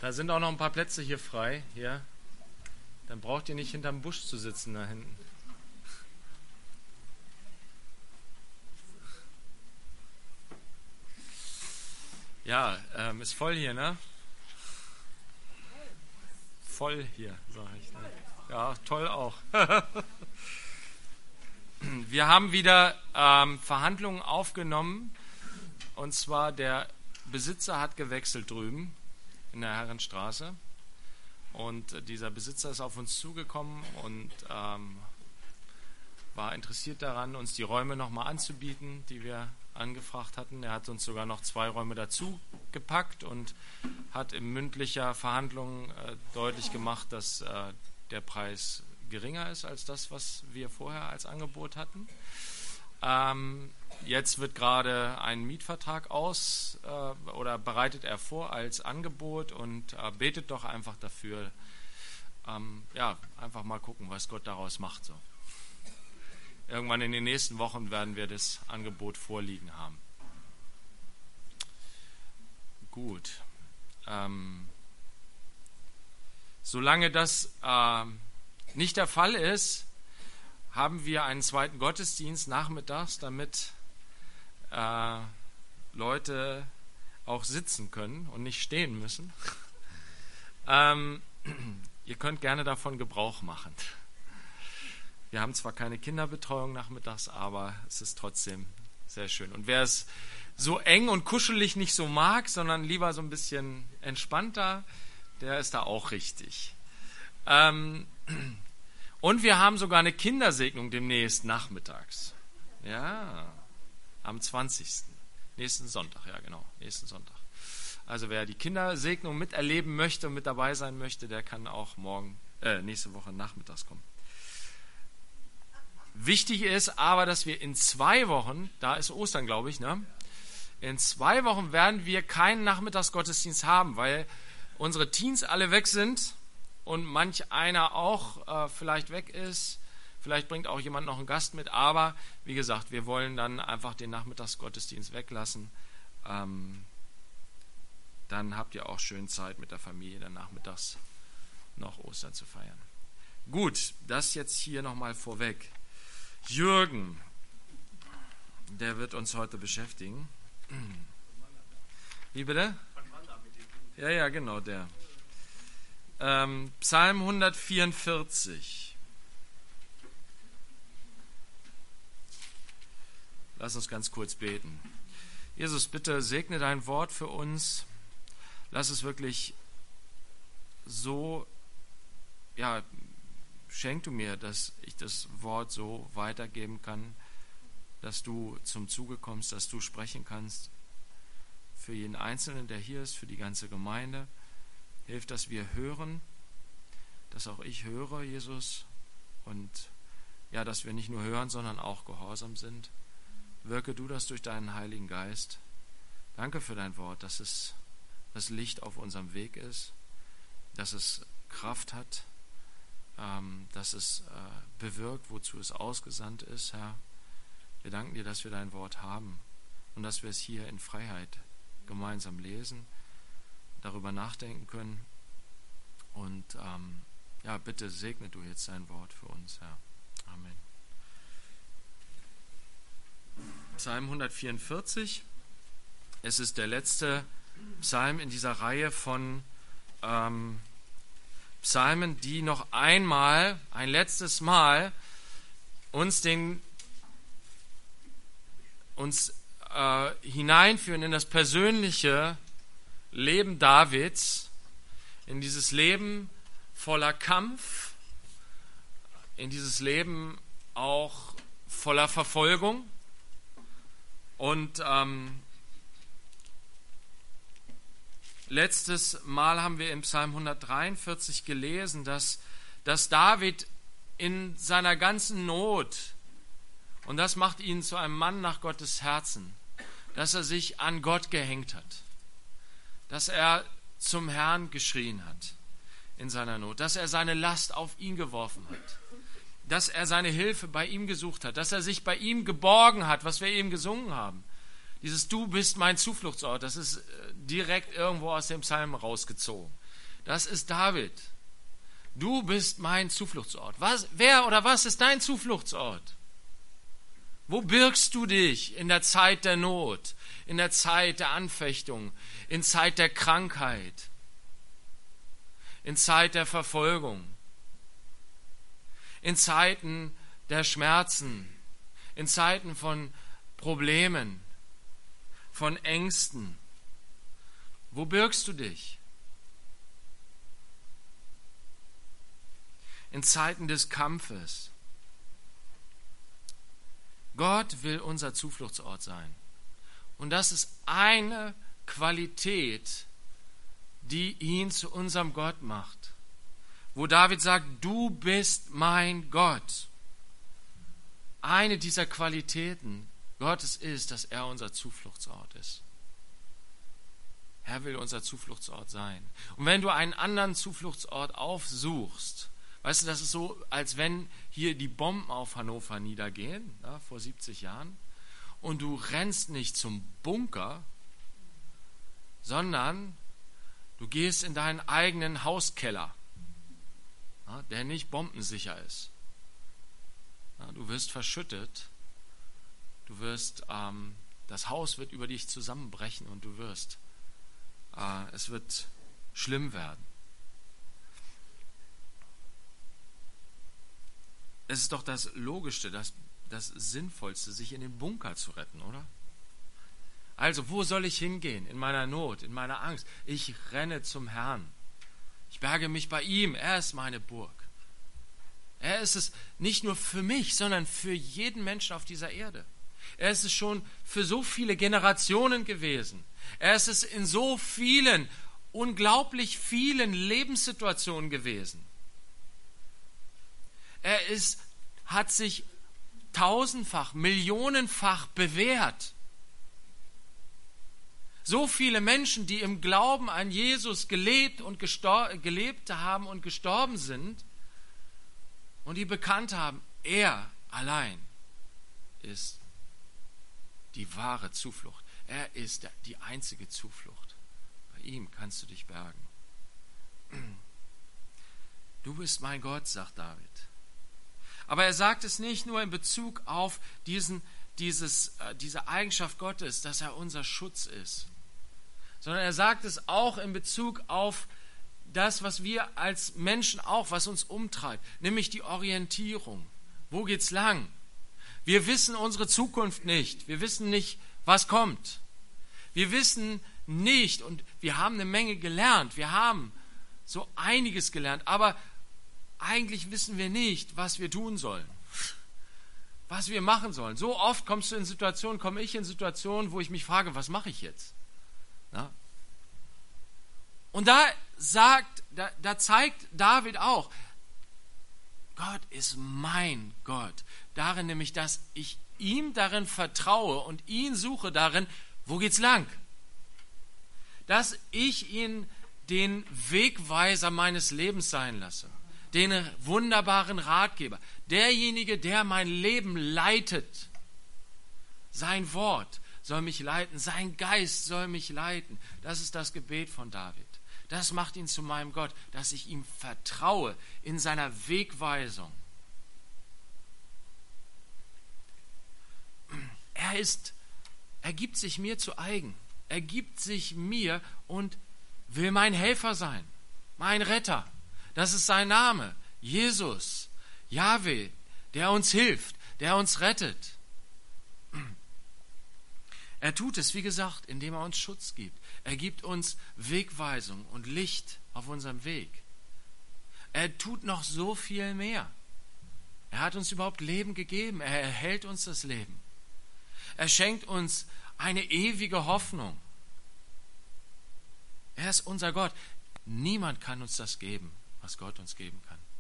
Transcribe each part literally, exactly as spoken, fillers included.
Da sind auch noch ein paar Plätze hier frei. Hier. Dann braucht ihr nicht hinterm Busch zu sitzen da hinten. Ja, ähm, ist voll hier, ne? Voll hier, sag ich. Ne? Ja, toll auch. Wir haben wieder ähm, Verhandlungen aufgenommen. Und zwar der Besitzer hat gewechselt drüben in der Herrenstraße. Und dieser Besitzer ist auf uns zugekommen und ähm, war interessiert daran, uns die Räume nochmal anzubieten, die wir angefragt hatten. Er hat uns sogar noch zwei Räume dazu gepackt und hat in mündlicher Verhandlung äh, deutlich gemacht, dass äh, der Preis geringer ist als das, was wir vorher als Angebot hatten. Ähm, jetzt wird gerade ein Mietvertrag aus äh, oder bereitet er vor als Angebot und äh, betet doch einfach dafür. Ähm, ja, einfach mal gucken, was Gott daraus macht. So. Irgendwann in den nächsten Wochen werden wir das Angebot vorliegen haben. Gut. Ähm, solange das äh, nicht der Fall ist, haben wir einen zweiten Gottesdienst nachmittags, damit äh, Leute auch sitzen können und nicht stehen müssen. ähm, ihr könnt gerne davon Gebrauch machen. Wir haben zwar keine Kinderbetreuung nachmittags, aber es ist trotzdem sehr schön. Und wer es so eng und kuschelig nicht so mag, sondern lieber so ein bisschen entspannter, der ist da auch richtig. Ähm, und wir haben sogar eine Kindersegnung demnächst nachmittags. Ja, am zwanzigsten Nächsten Sonntag, ja genau, nächsten Sonntag. Also wer die Kindersegnung miterleben möchte und mit dabei sein möchte, der kann auch morgen, äh, nächste Woche nachmittags kommen. Wichtig ist aber, dass wir in zwei Wochen, da ist Ostern, glaube ich, ne? In zwei Wochen werden wir keinen Nachmittagsgottesdienst haben, weil unsere Teens alle weg sind und manch einer auch äh, vielleicht weg ist. Vielleicht bringt auch jemand noch einen Gast mit, aber wie gesagt, wir wollen dann einfach den Nachmittagsgottesdienst weglassen. Ähm, dann habt ihr auch schön Zeit mit der Familie, dann nachmittags noch Ostern zu feiern. Gut, das jetzt hier nochmal vorweg. Jürgen, der wird uns heute beschäftigen. Wie bitte? Ja, ja, genau, der. Ähm, Psalm hundertvierundvierzig. Lass uns ganz kurz beten. Jesus, bitte segne dein Wort für uns. Lass es wirklich so, ja, schenk du mir, dass ich das Wort so weitergeben kann, dass du zum Zuge kommst, dass du sprechen kannst. Für jeden Einzelnen, der hier ist, für die ganze Gemeinde. Hilf, dass wir hören, dass auch ich höre, Jesus, und ja, dass wir nicht nur hören, sondern auch gehorsam sind. Wirke du das durch deinen Heiligen Geist. Danke für dein Wort, dass es das Licht auf unserem Weg ist, dass es Kraft hat, ähm, dass es äh, bewirkt, wozu es ausgesandt ist, Herr. Wir danken dir, dass wir dein Wort haben und dass wir es hier in Freiheit gemeinsam lesen, darüber nachdenken können. Und ähm, ja, bitte segne du jetzt dein Wort für uns, Herr. Amen. Psalm hundertvierundvierzig. Es ist der letzte Psalm in dieser Reihe von ähm, Psalmen, die noch einmal, ein letztes Mal uns den uns äh, hineinführen in das persönliche Leben Davids, in dieses Leben voller Kampf, in dieses Leben auch voller Verfolgung. Und ähm, letztes Mal haben wir im Psalm hundertdreiundvierzig gelesen, dass, dass David in seiner ganzen Not, und das macht ihn zu einem Mann nach Gottes Herzen, dass er sich an Gott gehängt hat, dass er zum Herrn geschrien hat in seiner Not, dass er seine Last auf ihn geworfen hat, dass er seine Hilfe bei ihm gesucht hat, dass er sich bei ihm geborgen hat, was wir eben gesungen haben. Dieses Du bist mein Zufluchtsort, das ist direkt irgendwo aus dem Psalm rausgezogen. Das ist David. Du bist mein Zufluchtsort. Was, wer oder was ist dein Zufluchtsort? Wo birgst du dich in der Zeit der Not, in der Zeit der Anfechtung, in Zeit der Krankheit, in Zeit der Verfolgung, in Zeiten der Schmerzen, in Zeiten von Problemen, von Ängsten? Wo birgst du dich? In Zeiten des Kampfes. Gott will unser Zufluchtsort sein. Und das ist eine Qualität, die ihn zu unserem Gott macht. Wo David sagt, du bist mein Gott. Eine dieser Qualitäten Gottes ist, dass er unser Zufluchtsort ist. Er will unser Zufluchtsort sein. Und wenn du einen anderen Zufluchtsort aufsuchst, weißt du, das ist so, als wenn hier die Bomben auf Hannover niedergehen, ja, vor siebzig Jahren, und du rennst nicht zum Bunker, sondern du gehst in deinen eigenen Hauskeller, ja, der nicht bombensicher ist. Ja, du wirst verschüttet, du wirst, ähm, das Haus wird über dich zusammenbrechen und du wirst, äh, es wird schlimm werden. Es ist doch das Logischste, das, das Sinnvollste, sich in den Bunker zu retten, oder? Also, wo soll ich hingehen in meiner Not, in meiner Angst? Ich renne zum Herrn. Ich berge mich bei ihm. Er ist meine Burg. Er ist es nicht nur für mich, sondern für jeden Menschen auf dieser Erde. Er ist es schon für so viele Generationen gewesen. Er ist es in so vielen, unglaublich vielen Lebenssituationen gewesen. Er ist, hat sich tausendfach, millionenfach bewährt. So viele Menschen, die im Glauben an Jesus gelebt und gestor- gelebt haben und gestorben sind und die bekannt haben, er allein ist die wahre Zuflucht. Er ist die einzige Zuflucht. Bei ihm kannst du dich bergen. Du bist mein Gott, sagt David. Aber er sagt es nicht nur in Bezug auf diesen, dieses, äh, diese Eigenschaft Gottes, dass er unser Schutz ist, sondern er sagt es auch in Bezug auf das, was wir als Menschen auch, was uns umtreibt, nämlich die Orientierung. Wo geht's lang? Wir wissen unsere Zukunft nicht. Wir wissen nicht, was kommt. Wir wissen nicht, und wir haben eine Menge gelernt. Wir haben so einiges gelernt, aber eigentlich wissen wir nicht, was wir tun sollen, was wir machen sollen. So oft kommst du in Situationen, komme ich in Situationen, wo ich mich frage, was mache ich jetzt? Ja? Und da sagt, da, da zeigt David auch, Gott ist mein Gott. Darin nämlich, dass ich ihm darin vertraue und ihn suche darin, wo geht's lang? Dass ich ihn den Wegweiser meines Lebens sein lasse. Den wunderbaren Ratgeber, derjenige, der mein Leben leitet. Sein Wort soll mich leiten, sein Geist soll mich leiten. Das ist das Gebet von David. Das macht ihn zu meinem Gott, dass ich ihm vertraue in seiner Wegweisung. Er ist, er gibt sich mir zu eigen. Er gibt sich mir und will mein Helfer sein, mein Retter. Das ist sein Name, Jesus, Jahwe, der uns hilft, der uns rettet. Er tut es, wie gesagt, indem er uns Schutz gibt. Er gibt uns Wegweisung und Licht auf unserem Weg. Er tut noch so viel mehr. Er hat uns überhaupt Leben gegeben. Er erhält uns das Leben. Er schenkt uns eine ewige Hoffnung. Er ist unser Gott. Niemand kann uns das geben, was Gott uns geben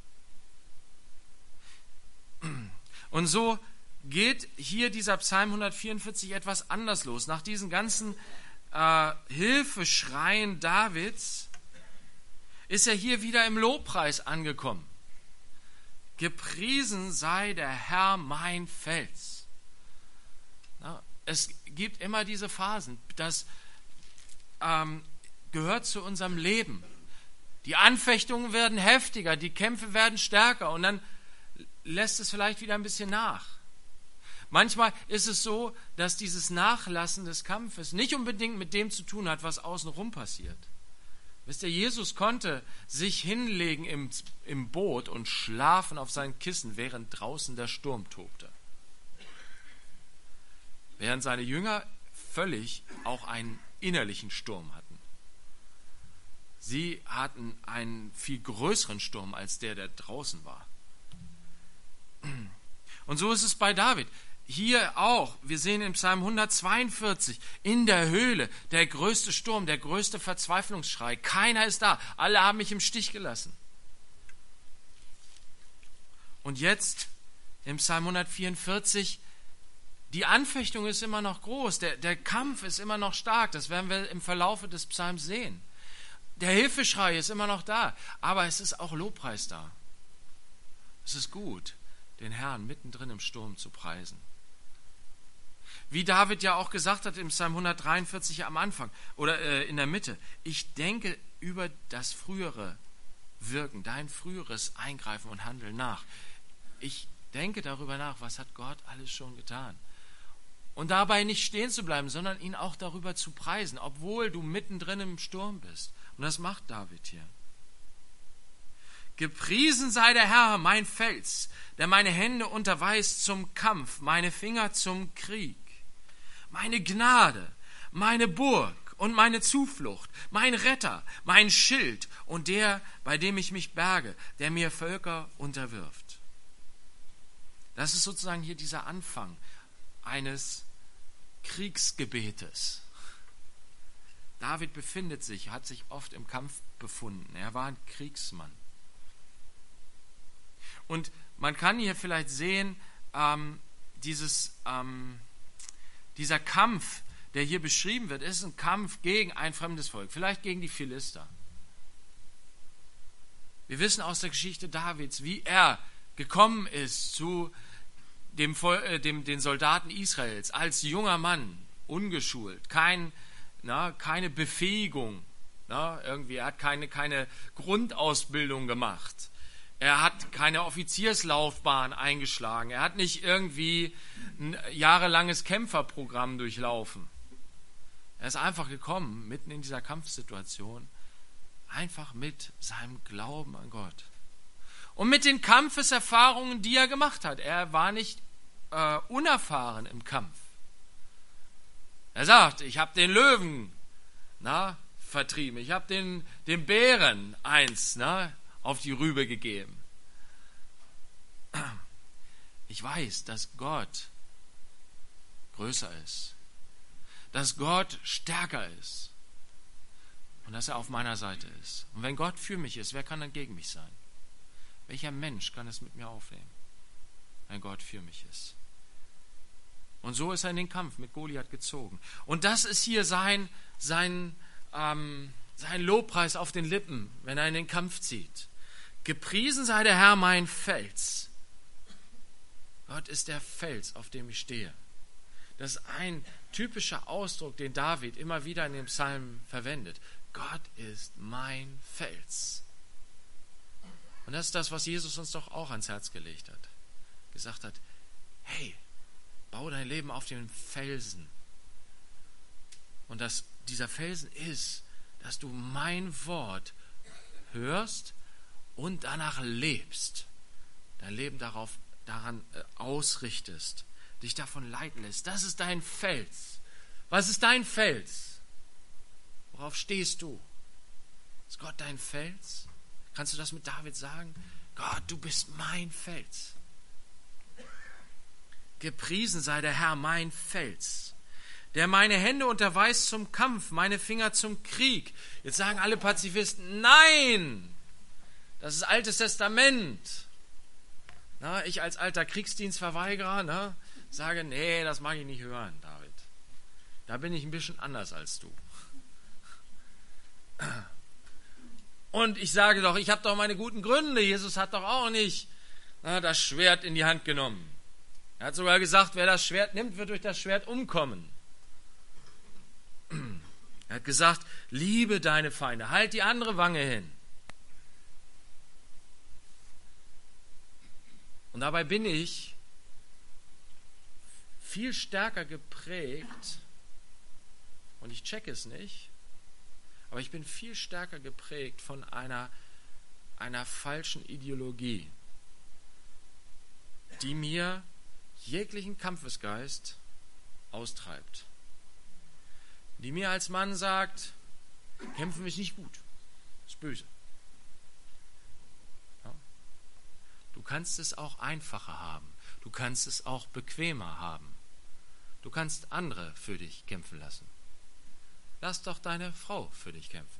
kann. Und so geht hier dieser Psalm hundertvierundvierzig etwas anders los. Nach diesen ganzen äh, Hilfeschreien Davids ist er hier wieder im Lobpreis angekommen. Gepriesen sei der Herr mein Fels. Na, es gibt immer diese Phasen, das ähm, gehört zu unserem Leben. Die Anfechtungen werden heftiger, die Kämpfe werden stärker und dann lässt es vielleicht wieder ein bisschen nach. Manchmal ist es so, dass dieses Nachlassen des Kampfes nicht unbedingt mit dem zu tun hat, was außenrum passiert. Wisst ihr, Jesus konnte sich hinlegen im, im Boot und schlafen auf seinen Kissen, während draußen der Sturm tobte. Während seine Jünger völlig auch einen innerlichen Sturm hatten. Sie hatten einen viel größeren Sturm als der, der draußen war. Und so ist es bei David. Hier auch, wir sehen im Psalm hundertzweiundvierzig, in der Höhle, der größte Sturm, der größte Verzweiflungsschrei. Keiner ist da, alle haben mich im Stich gelassen. Und jetzt im Psalm hundertvierundvierzig, die Anfechtung ist immer noch groß, der, der Kampf ist immer noch stark, das werden wir im Verlaufe des Psalms sehen. Der Hilfeschrei ist immer noch da, aber es ist auch Lobpreis da. Es ist gut, den Herrn mittendrin im Sturm zu preisen. Wie David ja auch gesagt hat im Psalm hundertdreiundvierzig am Anfang oder äh, in der Mitte, ich denke über das frühere Wirken, dein früheres Eingreifen und Handeln nach. Ich denke darüber nach, was hat Gott alles schon getan. Und dabei nicht stehen zu bleiben, sondern ihn auch darüber zu preisen, obwohl du mittendrin im Sturm bist. Und das macht David hier. Gepriesen sei der Herr, mein Fels, der meine Hände unterweist zum Kampf, meine Finger zum Krieg. Meine Gnade, meine Burg und meine Zuflucht, mein Retter, mein Schild und der, bei dem ich mich berge, der mir Völker unterwirft. Das ist sozusagen hier dieser Anfang eines Kriegsgebetes. David befindet sich, hat sich oft im Kampf befunden. Er war ein Kriegsmann. Und man kann hier vielleicht sehen, ähm, dieses, ähm, dieser Kampf, der hier beschrieben wird, ist ein Kampf gegen ein fremdes Volk, vielleicht gegen die Philister. Wir wissen aus der Geschichte Davids, wie er gekommen ist zu dem, äh, dem, den Soldaten Israels als junger Mann, ungeschult, kein, na, keine Befähigung, na, irgendwie, er hat keine, keine Grundausbildung gemacht. Er hat keine Offizierslaufbahn eingeschlagen. Er hat nicht irgendwie ein jahrelanges Kämpferprogramm durchlaufen. Er ist einfach gekommen, mitten in dieser Kampfsituation, einfach mit seinem Glauben an Gott. Und mit den Kampfeserfahrungen, die er gemacht hat. Er war nicht äh, unerfahren im Kampf. Er sagt, ich habe den Löwen na, vertrieben. Ich habe den, den Bären eins na, auf die Rübe gegeben. Ich weiß, dass Gott größer ist, dass Gott stärker ist und dass er auf meiner Seite ist. Und wenn Gott für mich ist, wer kann dann gegen mich sein? Welcher Mensch kann es mit mir aufnehmen, wenn Gott für mich ist? Und so ist er in den Kampf mit Goliath gezogen. Und das ist hier sein, sein, ähm, sein Lobpreis auf den Lippen, wenn er in den Kampf zieht. Gepriesen sei der Herr, mein Fels. Gott ist der Fels, auf dem ich stehe. Das ist ein typischer Ausdruck, den David immer wieder in dem Psalm verwendet. Gott ist mein Fels. Und das ist das, was Jesus uns doch auch ans Herz gelegt hat. Gesagt hat, hey, bau dein Leben auf den Felsen. Und dass dieser Felsen ist, dass du mein Wort hörst und danach lebst, dein Leben darauf, daran äh, ausrichtest, dich davon leiten lässt. Das ist dein Fels. Was ist dein Fels? Worauf stehst du? Ist Gott dein Fels? Kannst du das mit David sagen? Gott, du bist mein Fels. Gepriesen sei der Herr, mein Fels, der meine Hände unterweist zum Kampf, meine Finger zum Krieg. Jetzt sagen alle Pazifisten, nein! Das ist Altes Testament. Na, ich als alter Kriegsdienstverweigerer na, sage, nee, das mag ich nicht hören, David. Da bin ich ein bisschen anders als du. Und ich sage doch, ich habe doch meine guten Gründe. Jesus hat doch auch nicht na, das Schwert in die Hand genommen. Er hat sogar gesagt, wer das Schwert nimmt, wird durch das Schwert umkommen. Er hat gesagt, liebe deine Feinde, halt die andere Wange hin. Und dabei bin ich viel stärker geprägt, und ich checke es nicht, aber ich bin viel stärker geprägt von einer, einer falschen Ideologie, die mir jeglichen Kampfesgeist austreibt. Die mir als Mann sagt, kämpfen ist nicht gut, ist böse. Ja? Du kannst es auch einfacher haben, du kannst es auch bequemer haben. Du kannst andere für dich kämpfen lassen. Lass doch deine Frau für dich kämpfen.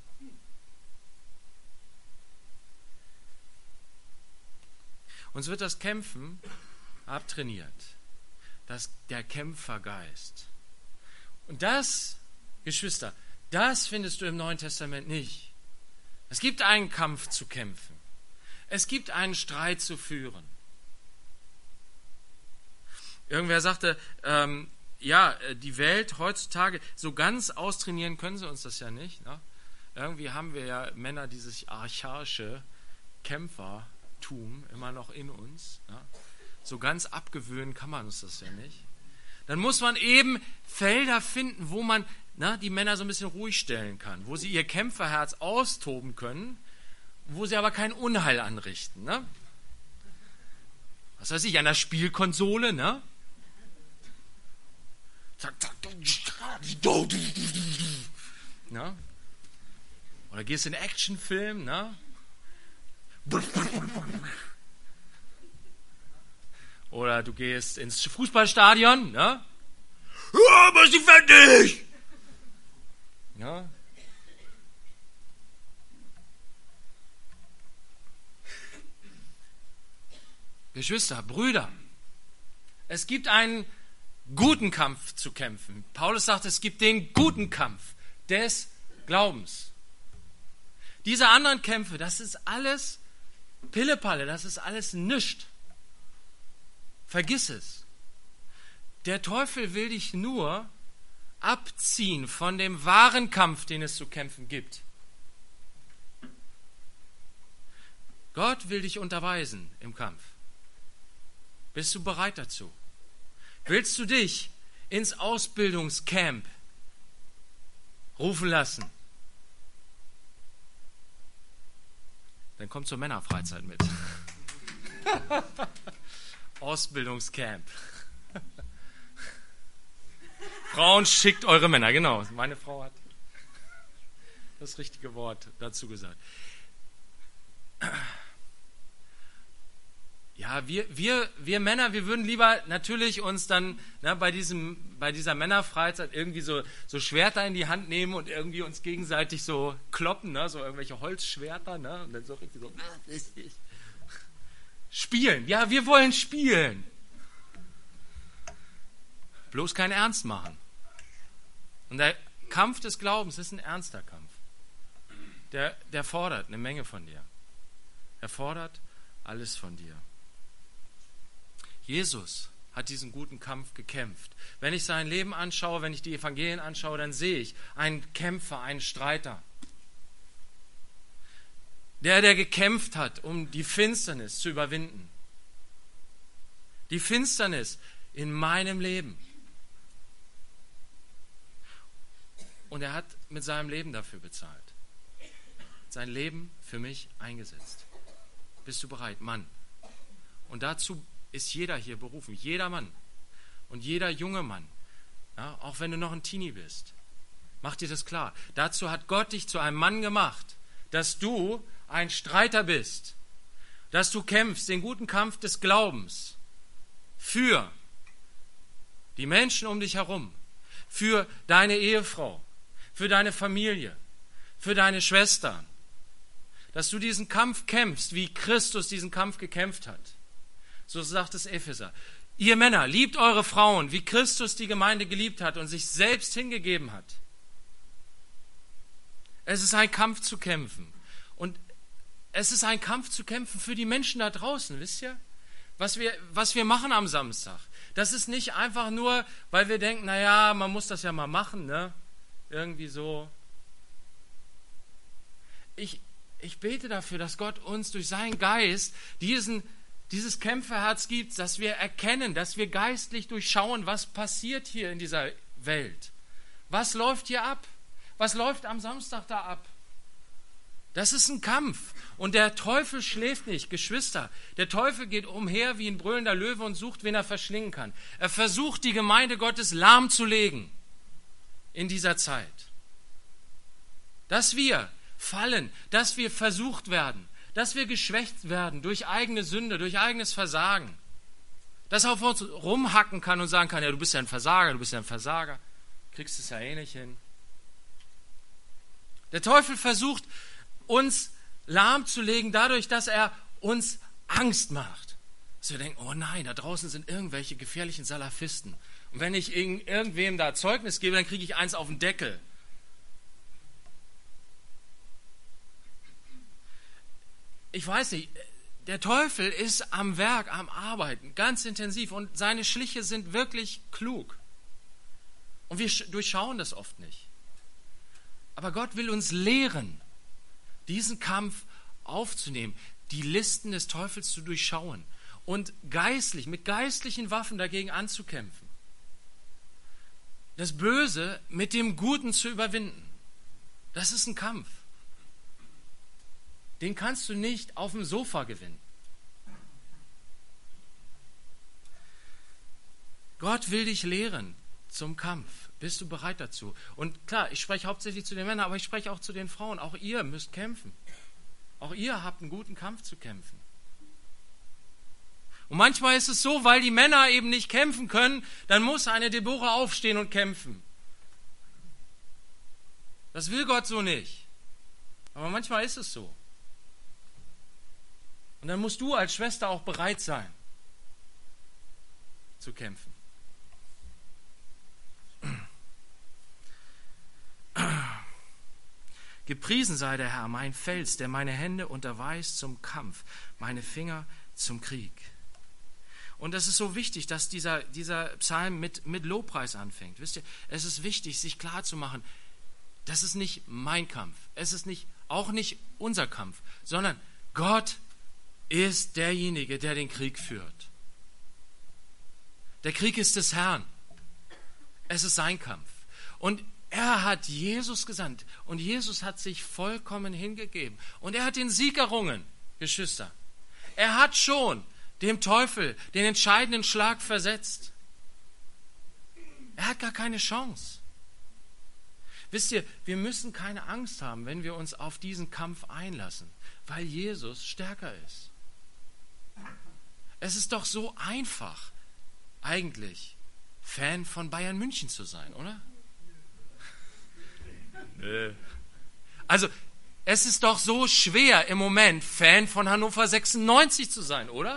Uns wird das Kämpfen abtrainiert. Das, der Kämpfergeist. Und das, Geschwister, das findest du im Neuen Testament nicht. Es gibt einen Kampf zu kämpfen. Es gibt einen Streit zu führen. Irgendwer sagte, ähm, ja, die Welt heutzutage, so ganz austrainieren können sie uns das ja nicht. Ne? Irgendwie haben wir ja Männer dieses archaische Kämpfertum immer noch in uns. Ne? So ganz abgewöhnen kann man uns das ja nicht. Dann muss man eben Felder finden, wo man na, die Männer so ein bisschen ruhig stellen kann, wo sie ihr Kämpferherz austoben können, wo sie aber kein Unheil anrichten. Ne? Was weiß ich, an der Spielkonsole, ne? Zack, zack. Na? Oder gehst in einen Actionfilm, ne? Oder du gehst ins Fußballstadion, ne? Ja, aber sie fertig! Ja. Geschwister, Brüder, es gibt einen guten Kampf zu kämpfen. Paulus sagt, es gibt den guten Kampf des Glaubens. Diese anderen Kämpfe, das ist alles Pillepalle, das ist alles nischt. Vergiss es. Der Teufel will dich nur abziehen von dem wahren Kampf, den es zu kämpfen gibt. Gott will dich unterweisen im Kampf. Bist du bereit dazu? Willst du dich ins Ausbildungscamp rufen lassen? Dann komm zur Männerfreizeit mit. Ausbildungscamp. Frauen, schickt eure Männer, genau. Meine Frau hat das richtige Wort dazu gesagt. Ja, wir, wir, wir Männer, wir würden lieber natürlich uns dann ne, bei, diesem, bei dieser Männerfreizeit irgendwie so, so Schwerter in die Hand nehmen und irgendwie uns gegenseitig so kloppen, ne, so irgendwelche Holzschwerter, ne, und dann so richtig so spielen. Ja, wir wollen spielen. Bloß keinen Ernst machen. Und der Kampf des Glaubens ist ein ernster Kampf. Der, der fordert eine Menge von dir. Er fordert alles von dir. Jesus hat diesen guten Kampf gekämpft. Wenn ich sein Leben anschaue, wenn ich die Evangelien anschaue, dann sehe ich einen Kämpfer, einen Streiter. Der, der gekämpft hat, um die Finsternis zu überwinden. Die Finsternis in meinem Leben. Und er hat mit seinem Leben dafür bezahlt. Sein Leben für mich eingesetzt. Bist du bereit, Mann? Und dazu ist jeder hier berufen, jeder Mann und jeder junge Mann, ja, auch wenn du noch ein Teenie bist. Mach dir das klar. Dazu hat Gott dich zu einem Mann gemacht, dass du ein Streiter bist, dass du kämpfst, den guten Kampf des Glaubens für die Menschen um dich herum, für deine Ehefrau, für deine Familie, für deine Schwestern, dass du diesen Kampf kämpfst, wie Christus diesen Kampf gekämpft hat. So sagt es Epheser. Ihr Männer, liebt eure Frauen, wie Christus die Gemeinde geliebt hat und sich selbst hingegeben hat. Es ist ein Kampf zu kämpfen. Und es ist ein Kampf zu kämpfen für die Menschen da draußen, wisst ihr? Was wir, was wir machen am Samstag. Das ist nicht einfach nur, weil wir denken, naja, man muss das ja mal machen, ne? Irgendwie so. Ich, ich bete dafür, dass Gott uns durch seinen Geist diesen dieses Kämpferherz gibt, dass wir erkennen, dass wir geistlich durchschauen, was passiert hier in dieser Welt. Was läuft hier ab? Was läuft am Samstag da ab? Das ist ein Kampf. Und der Teufel schläft nicht, Geschwister. Der Teufel geht umher wie ein brüllender Löwe und sucht, wen er verschlingen kann. Er versucht, die Gemeinde Gottes lahmzulegen in dieser Zeit. Dass wir fallen, dass wir versucht werden, dass wir geschwächt werden durch eigene Sünde, durch eigenes Versagen. Dass er auf uns rumhacken kann und sagen kann, ja, du bist ja ein Versager, du bist ja ein Versager. Kriegst es ja eh nicht hin. Der Teufel versucht, uns lahmzulegen dadurch, dass er uns Angst macht. Dass wir denken, oh nein, da draußen sind irgendwelche gefährlichen Salafisten. Und wenn ich irgendwem da Zeugnis gebe, dann kriege ich eins auf den Deckel. Ich weiß nicht, der Teufel ist am Werk, am Arbeiten, ganz intensiv. Und seine Schliche sind wirklich klug. Und wir durchschauen das oft nicht. Aber Gott will uns lehren, diesen Kampf aufzunehmen, die Listen des Teufels zu durchschauen und geistlich, mit geistlichen Waffen dagegen anzukämpfen. Das Böse mit dem Guten zu überwinden. Das ist ein Kampf. Den kannst du nicht auf dem Sofa gewinnen. Gott will dich lehren zum Kampf. Bist du bereit dazu? Und klar, ich spreche hauptsächlich zu den Männern, aber ich spreche auch zu den Frauen. Auch ihr müsst kämpfen. Auch ihr habt einen guten Kampf zu kämpfen. Und manchmal ist es so, weil die Männer eben nicht kämpfen können, dann muss eine Deborah aufstehen und kämpfen. Das will Gott so nicht. Aber manchmal ist es so. Und dann musst du als Schwester auch bereit sein, zu kämpfen. Gepriesen sei der Herr, mein Fels, der meine Hände unterweist zum Kampf, meine Finger zum Krieg. Und das ist so wichtig, dass dieser, dieser Psalm mit, mit Lobpreis anfängt. Wisst ihr, es ist wichtig, sich klarzumachen, das ist nicht mein Kampf, es ist nicht, auch nicht unser Kampf, sondern Gott ist derjenige, der den Krieg führt. Der Krieg ist des Herrn. Es ist sein Kampf. Und er hat Jesus gesandt und Jesus hat sich vollkommen hingegeben. Und er hat den Sieg errungen, Geschwister. Er hat schon dem Teufel den entscheidenden Schlag versetzt. Er hat gar keine Chance. Wisst ihr, wir müssen keine Angst haben, wenn wir uns auf diesen Kampf einlassen, weil Jesus stärker ist. Es ist doch so einfach, eigentlich Fan von Bayern München zu sein, oder? Also, es ist doch so schwer im Moment, Fan von Hannover sechsundneunzig zu sein, oder?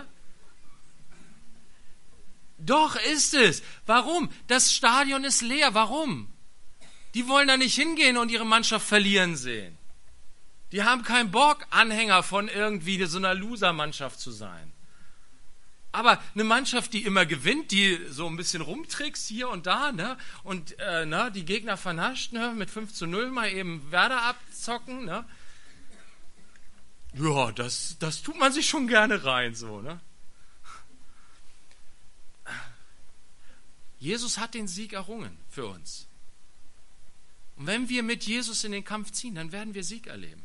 Doch ist es. Warum? Das Stadion ist leer. Warum? Die wollen da nicht hingehen und ihre Mannschaft verlieren sehen. Die haben keinen Bock, Anhänger von irgendwie so einer Loser-Mannschaft zu sein. Aber eine Mannschaft, die immer gewinnt, die so ein bisschen rumtrickst hier und da, ne? Und äh, ne? die Gegner vernascht, ne? Mit fünf zu null mal eben Werder abzocken, ne? Ja, das, das tut man sich schon gerne rein, so, ne? Jesus hat den Sieg errungen für uns. Und wenn wir mit Jesus in den Kampf ziehen, dann werden wir Sieg erleben.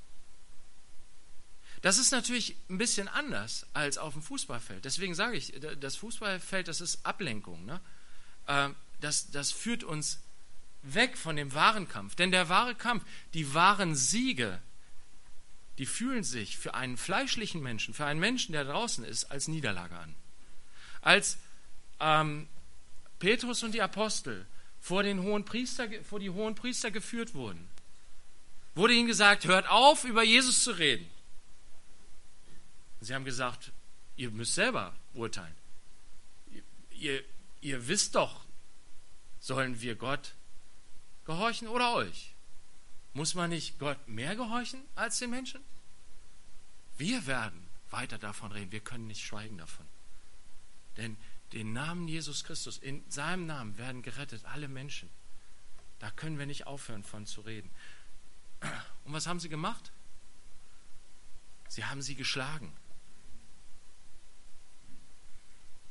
Das ist natürlich ein bisschen anders als auf dem Fußballfeld. Deswegen sage ich, das Fußballfeld, das ist Ablenkung. Ne? Das, das führt uns weg von dem wahren Kampf. Denn der wahre Kampf, die wahren Siege, die fühlen sich für einen fleischlichen Menschen, für einen Menschen, der draußen ist, als Niederlage an. Als ähm, Petrus und die Apostel vor, den hohen Priester, vor die hohen Priester geführt wurden, wurde ihnen gesagt, hört auf, über Jesus zu reden. Sie haben gesagt, ihr müsst selber urteilen. Ihr, ihr, ihr wisst doch, sollen wir Gott gehorchen oder euch? Muss man nicht Gott mehr gehorchen als den Menschen? Wir werden weiter davon reden, wir können nicht schweigen davon. Denn den Namen Jesus Christus, in seinem Namen werden gerettet alle Menschen. Da können wir nicht aufhören von zu reden. Und was haben sie gemacht? Sie haben sie geschlagen.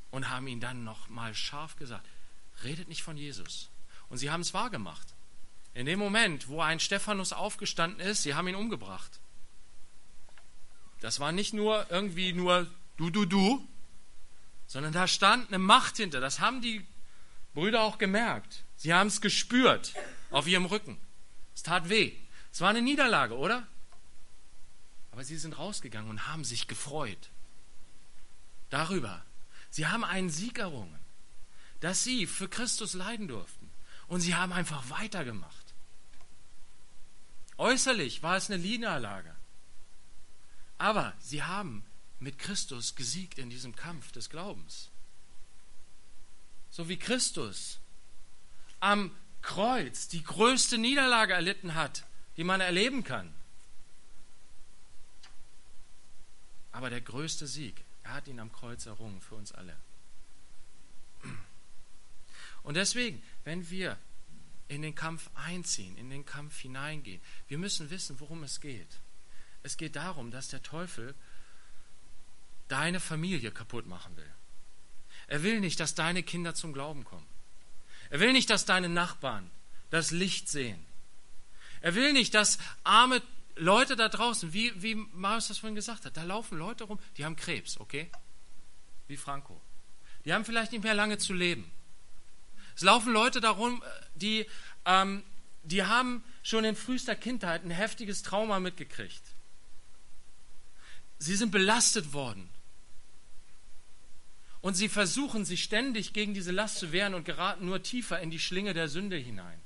und haben ihn dann noch mal scharf gesagt, redet nicht von Jesus. Und sie haben es wahrgemacht. In dem Moment, wo ein Stephanus aufgestanden ist, sie haben ihn umgebracht. Das war nicht nur irgendwie nur du, du, du, sondern da stand eine Macht hinter. Das haben die Brüder auch gemerkt. Sie haben es gespürt auf ihrem Rücken. Es tat weh. Es war eine Niederlage, oder? Aber sie sind rausgegangen und haben sich gefreut darüber. Sie haben einen Sieg errungen, dass sie für Christus leiden durften. Und sie haben einfach weitergemacht. Äußerlich war es eine Niederlage. Aber sie haben mit Christus gesiegt in diesem Kampf des Glaubens. So wie Christus am Kreuz die größte Niederlage erlitten hat, die man erleben kann. Aber der größte Sieg, er hat ihn am Kreuz errungen für uns alle. Und deswegen, wenn wir in den Kampf einziehen, in den Kampf hineingehen, wir müssen wissen, worum es geht. Es geht darum, dass der Teufel deine Familie kaputt machen will. Er will nicht, dass deine Kinder zum Glauben kommen. Er will nicht, dass deine Nachbarn das Licht sehen. Er will nicht, dass arme Leute da draußen, wie, wie Marius das vorhin gesagt hat, da laufen Leute rum, die haben Krebs, okay? Wie Franco. Die haben vielleicht nicht mehr lange zu leben. Es laufen Leute darum, die, ähm, die haben schon in frühester Kindheit ein heftiges Trauma mitgekriegt. Sie sind belastet worden. Und sie versuchen sich ständig gegen diese Last zu wehren und geraten nur tiefer in die Schlinge der Sünde hinein.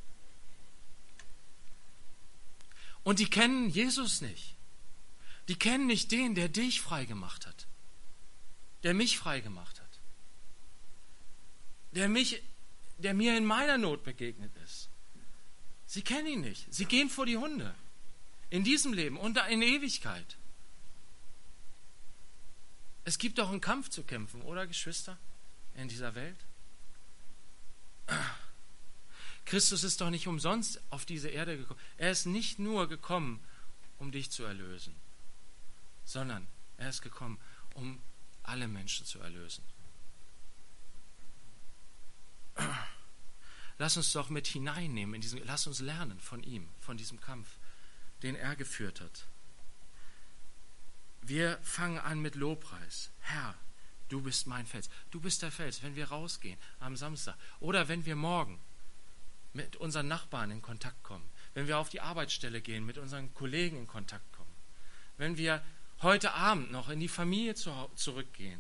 Und die kennen Jesus nicht. Die kennen nicht den, der dich frei gemacht hat. Der mich frei gemacht hat. Der mich, der mir in meiner Not begegnet ist. Sie kennen ihn nicht. Sie gehen vor die Hunde. In diesem Leben und in Ewigkeit. Es gibt doch einen Kampf zu kämpfen, oder Geschwister, in dieser Welt? Christus ist doch nicht umsonst auf diese Erde gekommen. Er ist nicht nur gekommen, um dich zu erlösen, sondern er ist gekommen, um alle Menschen zu erlösen. Lass uns doch mit hineinnehmen, in diesen, lass uns lernen von ihm, von diesem Kampf, den er geführt hat. Wir fangen an mit Lobpreis. Herr, du bist mein Fels. Du bist der Fels, wenn wir rausgehen am Samstag oder wenn wir morgen mit unseren Nachbarn in Kontakt kommen, wenn wir auf die Arbeitsstelle gehen, mit unseren Kollegen in Kontakt kommen, wenn wir heute Abend noch in die Familie zu, zurückgehen.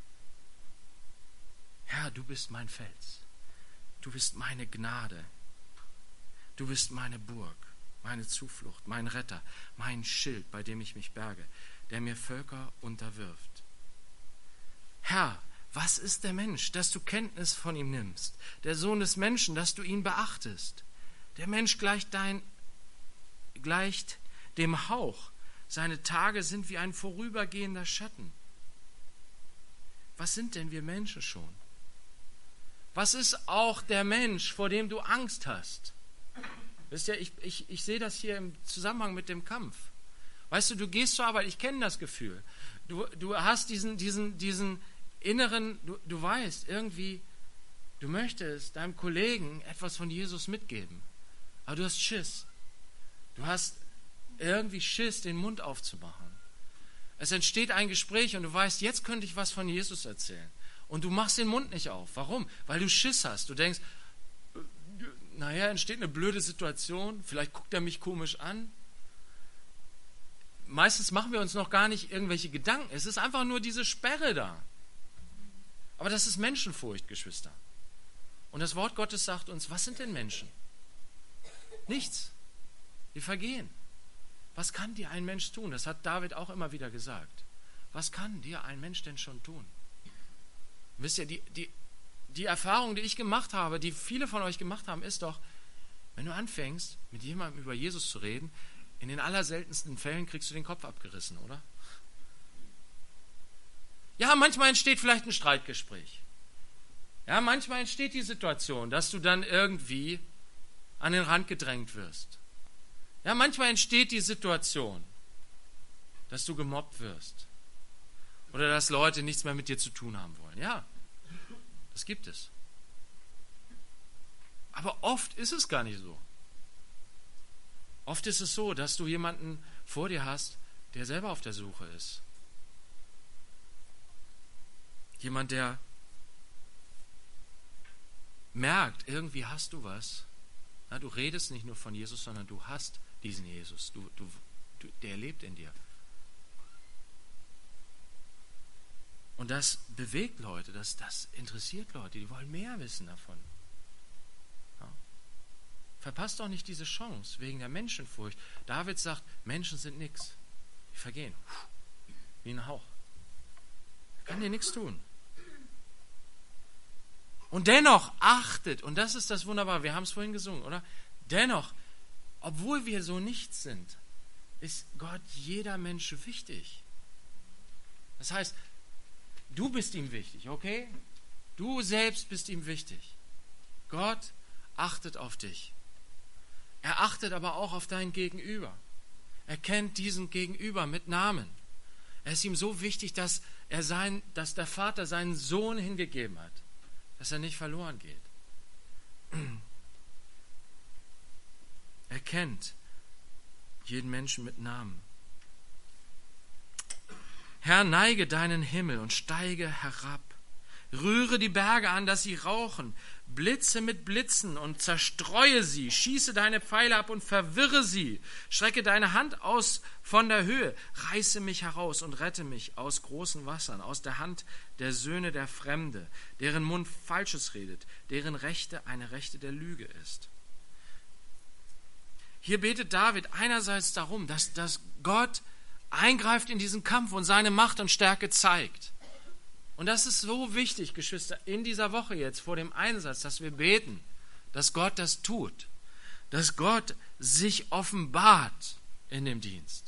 Herr, du bist mein Fels. Du bist meine Gnade. Du bist meine Burg, meine Zuflucht, mein Retter, mein Schild, bei dem ich mich berge, der mir Völker unterwirft. Herr, was ist der Mensch, dass du Kenntnis von ihm nimmst? Der Sohn des Menschen, dass du ihn beachtest? Der Mensch gleicht, dein, gleicht dem Hauch. Seine Tage sind wie ein vorübergehender Schatten. Was sind denn wir Menschen schon? Was ist auch der Mensch, vor dem du Angst hast? Wisst ihr, ich, ich, ich sehe das hier im Zusammenhang mit dem Kampf. Weißt du, du gehst zur Arbeit, ich kenne das Gefühl. Du, du hast diesen, diesen, diesen inneren, du, du weißt irgendwie, du möchtest deinem Kollegen etwas von Jesus mitgeben. Aber du hast Schiss. Du hast irgendwie Schiss, den Mund aufzumachen. Es entsteht ein Gespräch und du weißt, jetzt könnte ich was von Jesus erzählen. Und du machst den Mund nicht auf. Warum? Weil du Schiss hast. Du denkst, naja, entsteht eine blöde Situation, vielleicht guckt er mich komisch an. Meistens machen wir uns noch gar nicht irgendwelche Gedanken. Es ist einfach nur diese Sperre da. Aber das ist Menschenfurcht, Geschwister. Und das Wort Gottes sagt uns, was sind denn Menschen? Nichts. Die vergehen. Was kann dir ein Mensch tun? Das hat David auch immer wieder gesagt. Was kann dir ein Mensch denn schon tun? Wisst ihr, die, die, die Erfahrung, die ich gemacht habe, die viele von euch gemacht haben, ist doch, wenn du anfängst, mit jemandem über Jesus zu reden, in den allerseltensten Fällen kriegst du den Kopf abgerissen, oder? Ja, manchmal entsteht vielleicht ein Streitgespräch. Ja, manchmal entsteht die Situation, dass du dann irgendwie an den Rand gedrängt wirst. Ja, manchmal entsteht die Situation, dass du gemobbt wirst. Oder dass Leute nichts mehr mit dir zu tun haben wollen. Ja, Das gibt es. Aber oft ist es gar nicht so. Oft ist es so, dass du jemanden vor dir hast, der selber auf der Suche ist. Jemand, der merkt, irgendwie hast du was. Na, du redest nicht nur von Jesus, sondern du hast diesen Jesus. Du, du, du, der lebt in dir. Und das bewegt Leute, das, das interessiert Leute, die wollen mehr wissen davon. Ja. Verpasst doch nicht diese Chance wegen der Menschenfurcht. David sagt, Menschen sind nichts. Die vergehen. Wie ein Hauch. Kann dir nichts tun. Und dennoch achtet, und das ist das Wunderbare, wir haben es vorhin gesungen, oder? Dennoch, obwohl wir so nichts sind, ist Gott jeder Mensch wichtig. Das heißt, du bist ihm wichtig, okay? Du selbst bist ihm wichtig. Gott achtet auf dich. Er achtet aber auch auf dein Gegenüber. Er kennt diesen Gegenüber mit Namen. Er ist ihm so wichtig, dass, er sein, dass der Vater seinen Sohn hingegeben hat, dass er nicht verloren geht. Er kennt jeden Menschen mit Namen. Herr, neige deinen Himmel und steige herab. Rühre die Berge an, dass sie rauchen. Blitze mit Blitzen und zerstreue sie. Schieße deine Pfeile ab und verwirre sie. Strecke deine Hand aus von der Höhe. Reiße mich heraus und rette mich aus großen Wassern, aus der Hand der Söhne der Fremde, deren Mund Falsches redet, deren Rechte eine Rechte der Lüge ist. Hier betet David einerseits darum, dass, dass Gott eingreift in diesen Kampf und seine Macht und Stärke zeigt. Und das ist so wichtig, Geschwister, in dieser Woche jetzt vor dem Einsatz, dass wir beten, dass Gott das tut, dass Gott sich offenbart in dem Dienst.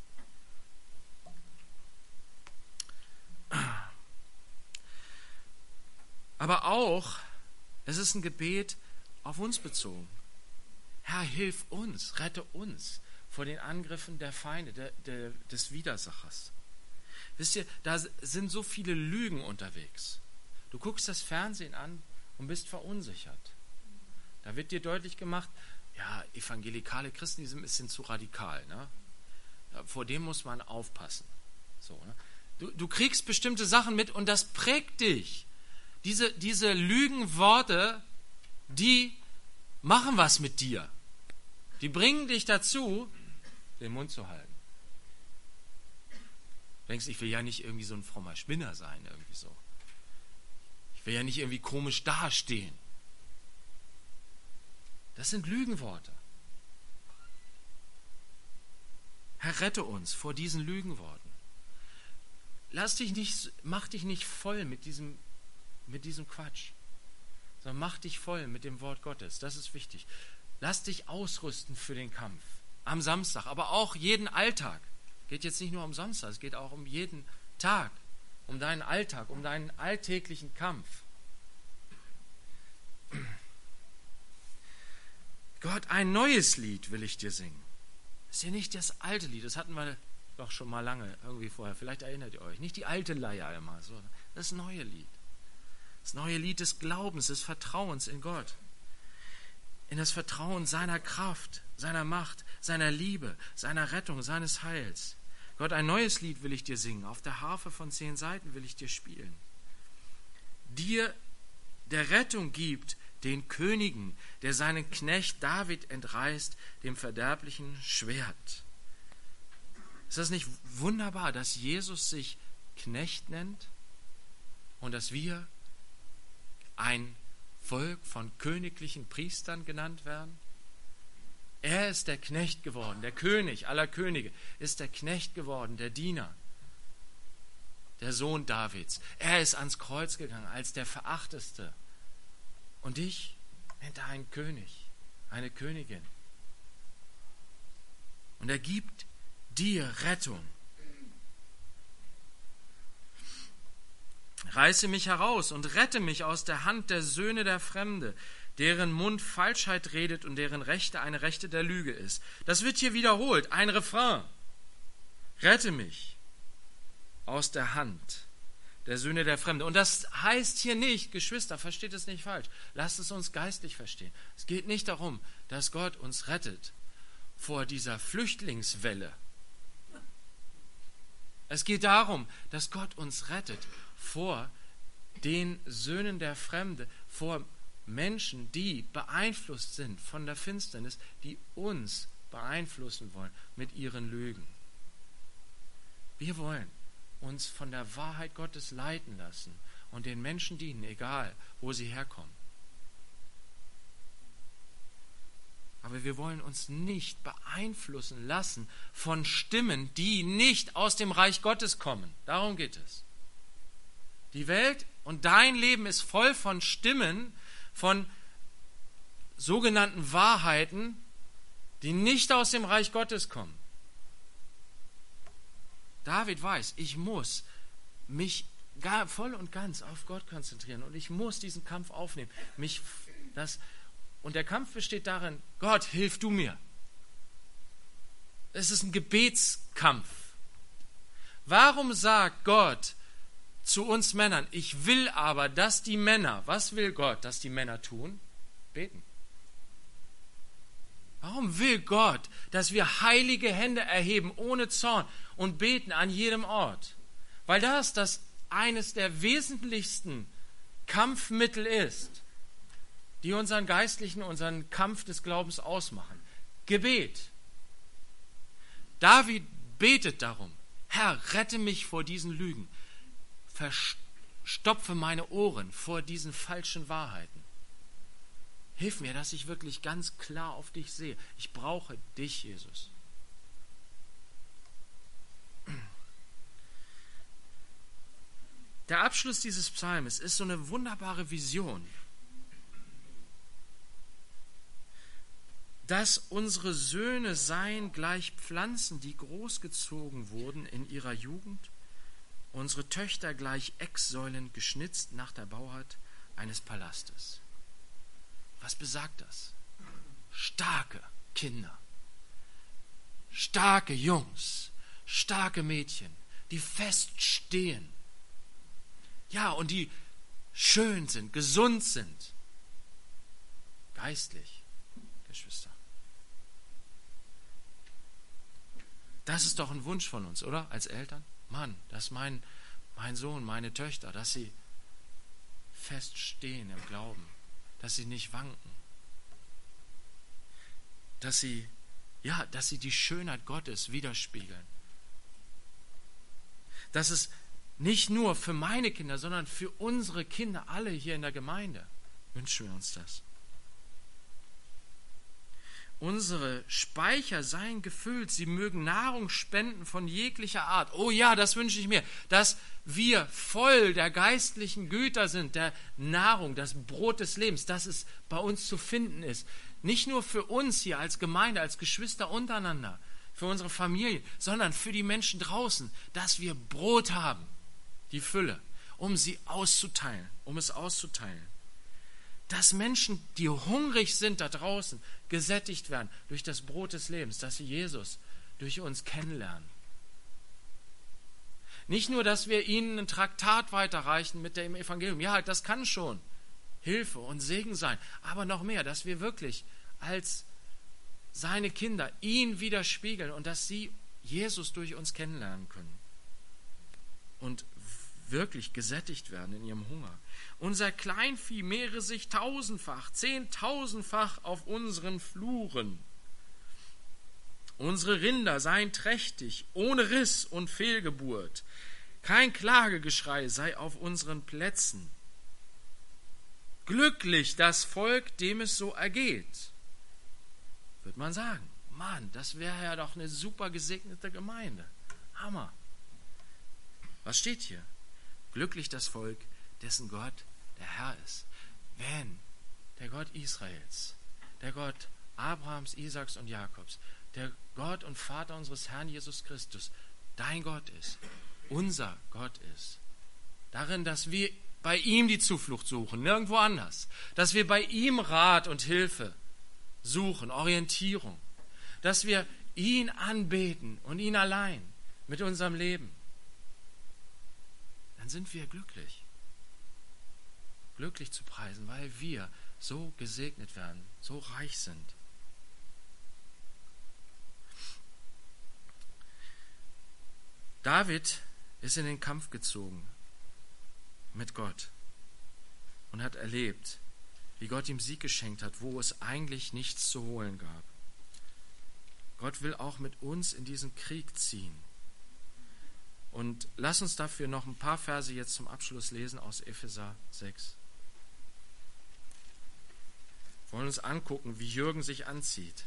Aber auch, es ist ein Gebet auf uns bezogen. Herr, hilf uns, rette uns vor den Angriffen der Feinde, der, der, des Widersachers. Wisst ihr, da sind so viele Lügen unterwegs. Du guckst das Fernsehen an und bist verunsichert. Da wird dir deutlich gemacht, ja, evangelikale Christen, die sind ein bisschen zu radikal. Ne? Vor dem muss man aufpassen. So, ne? du, du kriegst bestimmte Sachen mit und das prägt dich. Diese, diese Lügenworte, die machen was mit dir. Die bringen dich dazu, den Mund zu halten. Du denkst, ich will ja nicht irgendwie so ein frommer Spinner sein, irgendwie so. Ich will ja nicht irgendwie komisch dastehen. Das sind Lügenworte. Herr, rette uns vor diesen Lügenworten. Lass dich nicht, mach dich nicht voll mit diesem, mit diesem Quatsch, sondern mach dich voll mit dem Wort Gottes. Das ist wichtig. Lass dich ausrüsten für den Kampf. Am Samstag, aber auch jeden Alltag. Geht jetzt nicht nur um Samstag, es geht auch um jeden Tag, um deinen Alltag, um deinen alltäglichen Kampf. Gott, ein neues Lied will ich dir singen. Das ist ja nicht das alte Lied, das hatten wir doch schon mal lange irgendwie vorher. Vielleicht erinnert ihr euch. Nicht die alte Leier immer, so. Das neue Lied. Das neue Lied des Glaubens, des Vertrauens in Gott. In das Vertrauen seiner Kraft, seiner Macht, seiner Liebe, seiner Rettung, seines Heils. Gott, ein neues Lied will ich dir singen. Auf der Harfe von zehn Saiten will ich dir spielen. Dir der Rettung gibt den Königen, der seinen Knecht David entreißt, dem verderblichen Schwert. Ist das nicht wunderbar, dass Jesus sich Knecht nennt und dass wir ein Volk von königlichen Priestern genannt werden? Er ist der Knecht geworden, der König aller Könige, ist der Knecht geworden, der Diener, der Sohn Davids. Er ist ans Kreuz gegangen als der Verachteste. Und dich nennt er einen König, eine Königin. Und er gibt dir Rettung. Reiße mich heraus und rette mich aus der Hand der Söhne der Fremde, deren Mund Falschheit redet und deren Rechte eine Rechte der Lüge ist. Das wird hier wiederholt, ein Refrain. Rette mich aus der Hand der Söhne der Fremde. Und das heißt hier nicht, Geschwister, versteht es nicht falsch, lasst es uns geistlich verstehen. Es geht nicht darum, dass Gott uns rettet vor dieser Flüchtlingswelle. Es geht darum, dass Gott uns rettet vor den Söhnen der Fremde, vor Menschen, die beeinflusst sind von der Finsternis, die uns beeinflussen wollen mit ihren Lügen. Wir wollen uns von der Wahrheit Gottes leiten lassen und den Menschen dienen, egal wo sie herkommen. Aber wir wollen uns nicht beeinflussen lassen von Stimmen, die nicht aus dem Reich Gottes kommen. Darum geht es. Die Welt und dein Leben ist voll von Stimmen, von sogenannten Wahrheiten, die nicht aus dem Reich Gottes kommen. David weiß, ich muss mich gar voll und ganz auf Gott konzentrieren und ich muss diesen Kampf aufnehmen. Mich, das, und der Kampf besteht darin, Gott, hilf du mir. Es ist ein Gebetskampf. Warum sagt Gott zu uns Männern, ich will aber, dass die Männer, was will Gott, dass die Männer tun? Beten. Warum will Gott, dass wir heilige Hände erheben, ohne Zorn und beten an jedem Ort? Weil das, das eines der wesentlichsten Kampfmittel ist, die unseren geistlichen, unseren Kampf des Glaubens ausmachen. Gebet. David betet darum, Herr, rette mich vor diesen Lügen. Verstopfe meine Ohren vor diesen falschen Wahrheiten. Hilf mir, dass ich wirklich ganz klar auf dich sehe. Ich brauche dich, Jesus. Der Abschluss dieses Psalmes ist so eine wunderbare Vision, dass unsere Söhne seien gleich Pflanzen, die großgezogen wurden in ihrer Jugend, unsere Töchter gleich Ecksäulen geschnitzt nach der Bauart eines Palastes. Was besagt das? Starke Kinder, starke Jungs, starke Mädchen, die feststehen. Ja, und die schön sind, gesund sind. Geistlich, Geschwister. Das ist doch ein Wunsch von uns, oder? Als Eltern. Mann, dass mein, mein Sohn, meine Töchter, dass sie feststehen im Glauben, dass sie nicht wanken, dass sie, ja, dass sie die Schönheit Gottes widerspiegeln. Dass es nicht nur für meine Kinder, sondern für unsere Kinder, alle hier in der Gemeinde, wünschen wir uns das. Unsere Speicher seien gefüllt, sie mögen Nahrung spenden von jeglicher Art. Oh ja, das wünsche ich mir, dass wir voll der geistlichen Güter sind, der Nahrung, das Brot des Lebens, dass es bei uns zu finden ist. Nicht nur für uns hier als Gemeinde, als Geschwister untereinander, für unsere Familie, sondern für die Menschen draußen, dass wir Brot haben, die Fülle, um sie auszuteilen, um es auszuteilen. Dass Menschen, die hungrig sind da draußen, gesättigt werden durch das Brot des Lebens, dass sie Jesus durch uns kennenlernen. Nicht nur, dass wir ihnen ein Traktat weiterreichen mit dem Evangelium. Ja, das kann schon Hilfe und Segen sein. Aber noch mehr, dass wir wirklich als seine Kinder ihn widerspiegeln und dass sie Jesus durch uns kennenlernen können. Und wirklich gesättigt werden in ihrem Hunger. Unser Kleinvieh mehre sich tausendfach, zehntausendfach auf unseren Fluren. Unsere Rinder seien trächtig, ohne Riss und Fehlgeburt. Kein Klagegeschrei sei auf unseren Plätzen. Glücklich das Volk, dem es so ergeht. Wird man sagen, Mann, das wäre ja doch eine super gesegnete Gemeinde. Hammer. Was steht hier? Glücklich das Volk, dessen Gott der Herr ist. Wenn der Gott Israels, der Gott Abrahams, Isaaks und Jakobs, der Gott und Vater unseres Herrn Jesus Christus, dein Gott ist, unser Gott ist, darin, dass wir bei ihm die Zuflucht suchen, nirgendwo anders, dass wir bei ihm Rat und Hilfe suchen, Orientierung, dass wir ihn anbeten und ihn allein mit unserem Leben, dann sind wir glücklich. Glücklich zu preisen, weil wir so gesegnet werden, so reich sind. David ist in den Kampf gezogen mit Gott und hat erlebt, wie Gott ihm Sieg geschenkt hat, wo es eigentlich nichts zu holen gab. Gott will auch mit uns in diesen Krieg ziehen. Und lass uns dafür noch ein paar Verse jetzt zum Abschluss lesen aus Epheser sechs. Wir wollen uns angucken, wie Jürgen sich anzieht.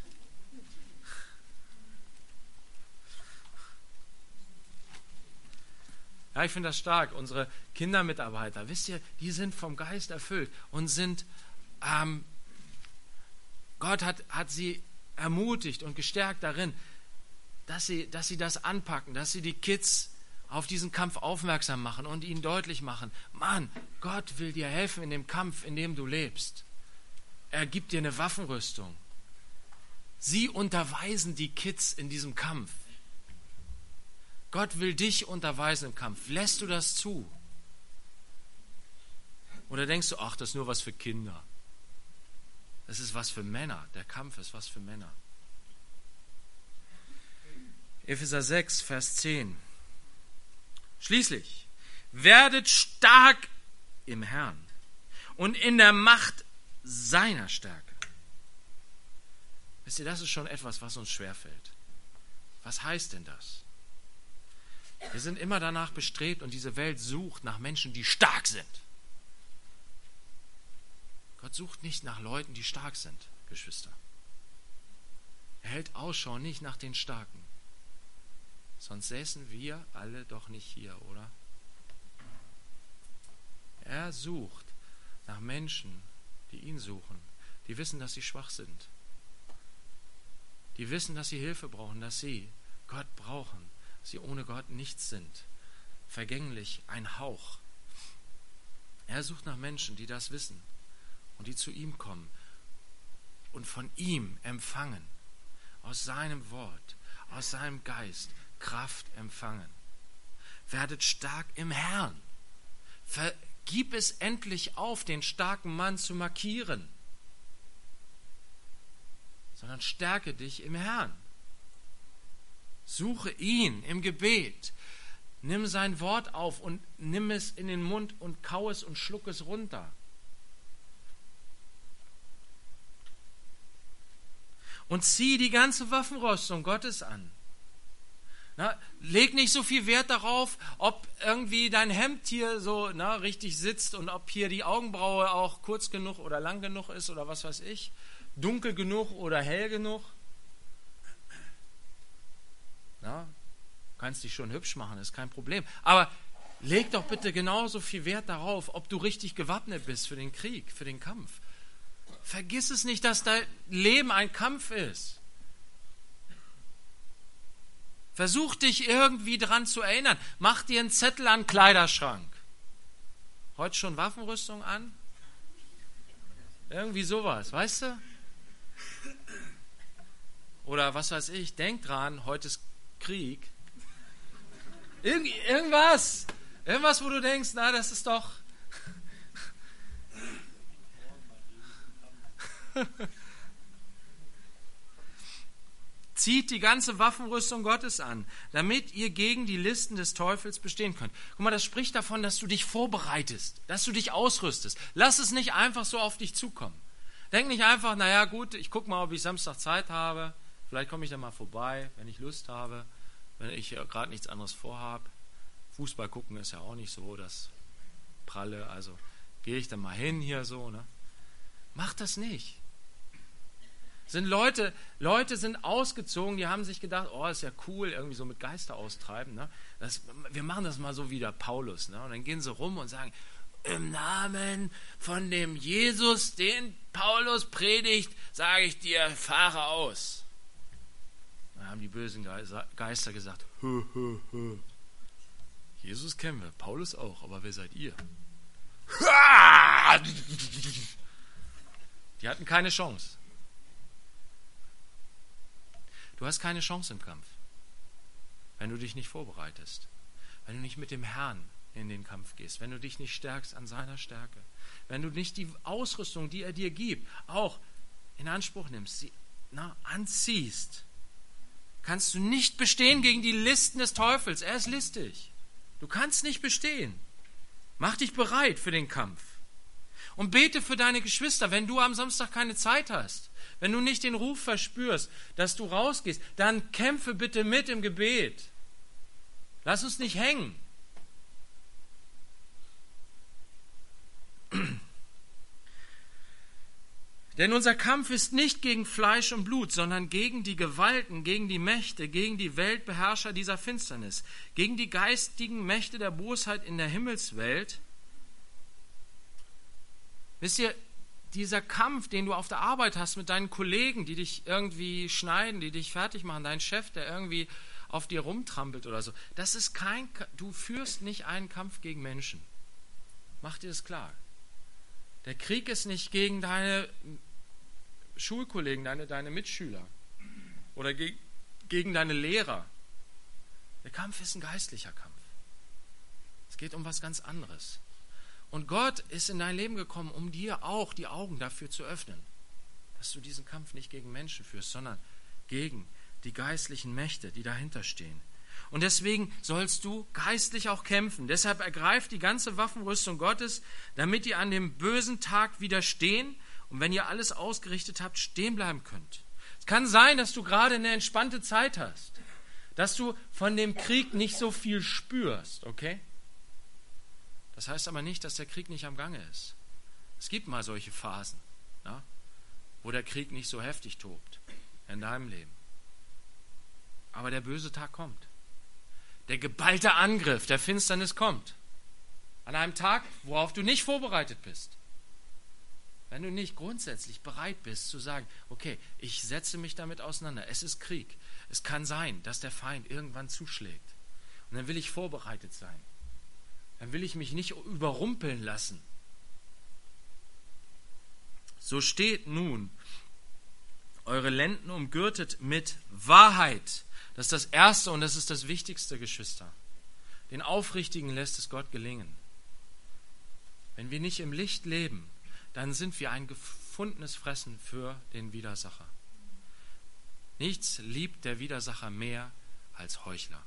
Ja, ich finde das stark. Unsere Kindermitarbeiter, wisst ihr, die sind vom Geist erfüllt und sind, ähm, Gott hat, hat sie ermutigt und gestärkt darin, dass sie, dass sie das anpacken, dass sie die Kids auf diesen Kampf aufmerksam machen und ihnen deutlich machen, Mann, Gott will dir helfen in dem Kampf, in dem du lebst. Er gibt dir eine Waffenrüstung. Sie unterweisen die Kids in diesem Kampf. Gott will dich unterweisen im Kampf. Lässt du das zu? Oder denkst du, ach, das ist nur was für Kinder? Das ist was für Männer. Der Kampf ist was für Männer. Epheser sechs, Vers zehn. Schließlich, werdet stark im Herrn und in der Macht seiner Stärke. Wisst ihr, das ist schon etwas, was uns schwerfällt. Was heißt denn das? Wir sind immer danach bestrebt und diese Welt sucht nach Menschen, die stark sind. Gott sucht nicht nach Leuten, die stark sind, Geschwister. Er hält Ausschau nicht nach den Starken. Sonst säßen wir alle doch nicht hier, oder? Er sucht nach Menschen, die ihn suchen, die wissen, dass sie schwach sind. Die wissen, dass sie Hilfe brauchen, dass sie Gott brauchen, dass sie ohne Gott nichts sind. Vergänglich, ein Hauch. Er sucht nach Menschen, die das wissen und die zu ihm kommen und von ihm empfangen, aus seinem Wort, aus seinem Geist, Kraft empfangen. Werdet stark im Herrn. Vergib es endlich auf, den starken Mann zu markieren, sondern stärke dich im Herrn. Suche ihn im Gebet. Nimm sein Wort auf und nimm es in den Mund und kau es und schluck es runter. Und zieh die ganze Waffenrüstung Gottes an. Na, leg nicht so viel Wert darauf, ob irgendwie dein Hemd hier so na, richtig sitzt und ob hier die Augenbraue auch kurz genug oder lang genug ist oder was weiß ich, dunkel genug oder hell genug. Na, kannst dich schon hübsch machen, ist kein Problem. Aber leg doch bitte genauso viel Wert darauf, ob du richtig gewappnet bist für den Krieg, für den Kampf. Vergiss es nicht, dass dein Leben ein Kampf ist. Versuch dich irgendwie dran zu erinnern. Mach dir einen Zettel an den Kleiderschrank. Heute schon Waffenrüstung an? Irgendwie sowas, weißt du? Oder was weiß ich, denk dran, heute ist Krieg. Irgend, irgendwas. Irgendwas, wo du denkst, na, das ist doch... Zieht die ganze Waffenrüstung Gottes an, damit ihr gegen die Listen des Teufels bestehen könnt. Guck mal, das spricht davon, dass du dich vorbereitest, dass du dich ausrüstest. Lass es nicht einfach so auf dich zukommen. Denk nicht einfach, naja gut, ich gucke mal, ob ich Samstag Zeit habe. Vielleicht komme ich da mal vorbei, wenn ich Lust habe, wenn ich gerade nichts anderes vorhabe. Fußball gucken ist ja auch nicht so das Pralle, also gehe ich dann mal hin hier so. Ne? Mach das nicht. Sind Leute, Leute sind ausgezogen, die haben sich gedacht, oh, ist ja cool, irgendwie so mit Geister austreiben. Ne? Das, wir machen das mal so wie der Paulus. Ne? Und dann gehen sie rum und sagen, im Namen von dem Jesus, den Paulus predigt, sage ich dir, fahre aus. Dann haben die bösen Geister gesagt, hö, hö, hö. Jesus kennen wir, Paulus auch, aber wer seid ihr? Die hatten keine Chance. Du hast keine Chance im Kampf, wenn du dich nicht vorbereitest, wenn du nicht mit dem Herrn in den Kampf gehst, wenn du dich nicht stärkst an seiner Stärke, wenn du nicht die Ausrüstung, die er dir gibt, auch in Anspruch nimmst, sie na, anziehst, kannst du nicht bestehen gegen die Listen des Teufels. Er ist listig. Du kannst nicht bestehen. Mach dich bereit für den Kampf. Und bete für deine Geschwister, wenn du am Samstag keine Zeit hast, wenn du nicht den Ruf verspürst, dass du rausgehst, dann kämpfe bitte mit im Gebet. Lass uns nicht hängen. Denn unser Kampf ist nicht gegen Fleisch und Blut, sondern gegen die Gewalten, gegen die Mächte, gegen die Weltbeherrscher dieser Finsternis, gegen die geistigen Mächte der Bosheit in der Himmelswelt. Wisst ihr, dieser Kampf, den du auf der Arbeit hast mit deinen Kollegen, die dich irgendwie schneiden, die dich fertig machen, dein Chef, der irgendwie auf dir rumtrampelt oder so, das ist kein, du führst nicht einen Kampf gegen Menschen. Mach dir das klar. Der Krieg ist nicht gegen deine Schulkollegen, deine, deine Mitschüler oder ge, gegen deine Lehrer. Der Kampf ist ein geistlicher Kampf. Es geht um was ganz anderes. Und Gott ist in dein Leben gekommen, um dir auch die Augen dafür zu öffnen, dass du diesen Kampf nicht gegen Menschen führst, sondern gegen die geistlichen Mächte, die dahinter stehen. Und deswegen sollst du geistlich auch kämpfen. Deshalb ergreift die ganze Waffenrüstung Gottes, damit ihr an dem bösen Tag widerstehen und wenn ihr alles ausgerichtet habt, stehen bleiben könnt. Es kann sein, dass du gerade eine entspannte Zeit hast, dass du von dem Krieg nicht so viel spürst, okay? Das heißt aber nicht, dass der Krieg nicht am Gange ist. Es gibt mal solche Phasen, ja, wo der Krieg nicht so heftig tobt in deinem Leben. Aber der böse Tag kommt. Der geballte Angriff der Finsternis kommt. An einem Tag, worauf du nicht vorbereitet bist. Wenn du nicht grundsätzlich bereit bist zu sagen, okay, ich setze mich damit auseinander, es ist Krieg. Es kann sein, dass der Feind irgendwann zuschlägt. Und dann will ich vorbereitet sein. Dann will ich mich nicht überrumpeln lassen. So steht nun, eure Lenden umgürtet mit Wahrheit. Das ist das Erste und das ist das Wichtigste, Geschwister. Den Aufrichtigen lässt es Gott gelingen. Wenn wir nicht im Licht leben, dann sind wir ein gefundenes Fressen für den Widersacher. Nichts liebt der Widersacher mehr als Heuchler.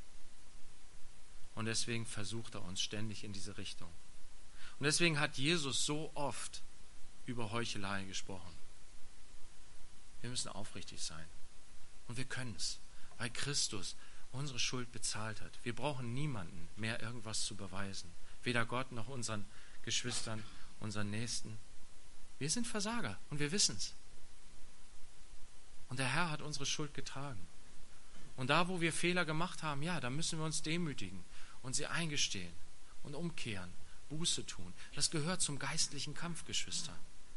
Und deswegen versucht er uns ständig in diese Richtung. Und deswegen hat Jesus so oft über Heuchelei gesprochen. Wir müssen aufrichtig sein. Und wir können es, weil Christus unsere Schuld bezahlt hat. Wir brauchen niemanden mehr irgendwas zu beweisen. Weder Gott noch unseren Geschwistern, unseren Nächsten. Wir sind Versager und wir wissen es. Und der Herr hat unsere Schuld getragen. Und da, wo wir Fehler gemacht haben, ja, da müssen wir uns demütigen und sie eingestehen und umkehren, Buße tun. Das gehört zum geistlichen Kampf, Geschwister.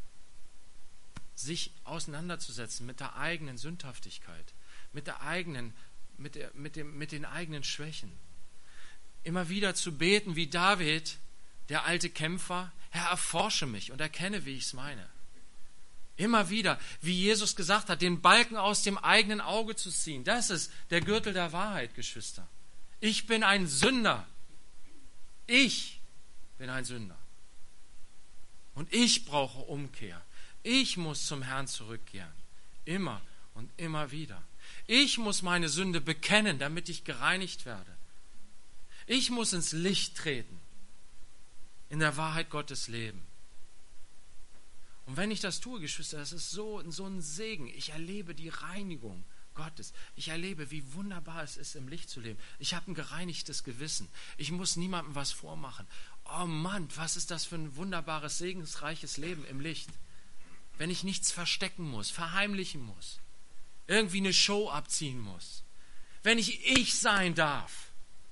Sich auseinanderzusetzen mit der eigenen Sündhaftigkeit, mit der eigenen, mit, der, mit, dem, mit den eigenen Schwächen. Immer wieder zu beten wie David, der alte Kämpfer, Herr, erforsche mich und erkenne, wie ich es meine. Immer wieder, wie Jesus gesagt hat, den Balken aus dem eigenen Auge zu ziehen. Das ist der Gürtel der Wahrheit, Geschwister. Ich bin ein Sünder. Ich bin ein Sünder. Und ich brauche Umkehr. Ich muss zum Herrn zurückkehren. Immer und immer wieder. Ich muss meine Sünde bekennen, damit ich gereinigt werde. Ich muss ins Licht treten. In der Wahrheit Gottes leben. Und wenn ich das tue, Geschwister, das ist so, so ein Segen. Ich erlebe die Reinigung Gottes. Ich erlebe, wie wunderbar es ist, im Licht zu leben. Ich habe ein gereinigtes Gewissen. Ich muss niemandem was vormachen. Oh Mann, was ist das für ein wunderbares, segensreiches Leben im Licht. Wenn ich nichts verstecken muss, verheimlichen muss, irgendwie eine Show abziehen muss. Wenn ich ich sein darf.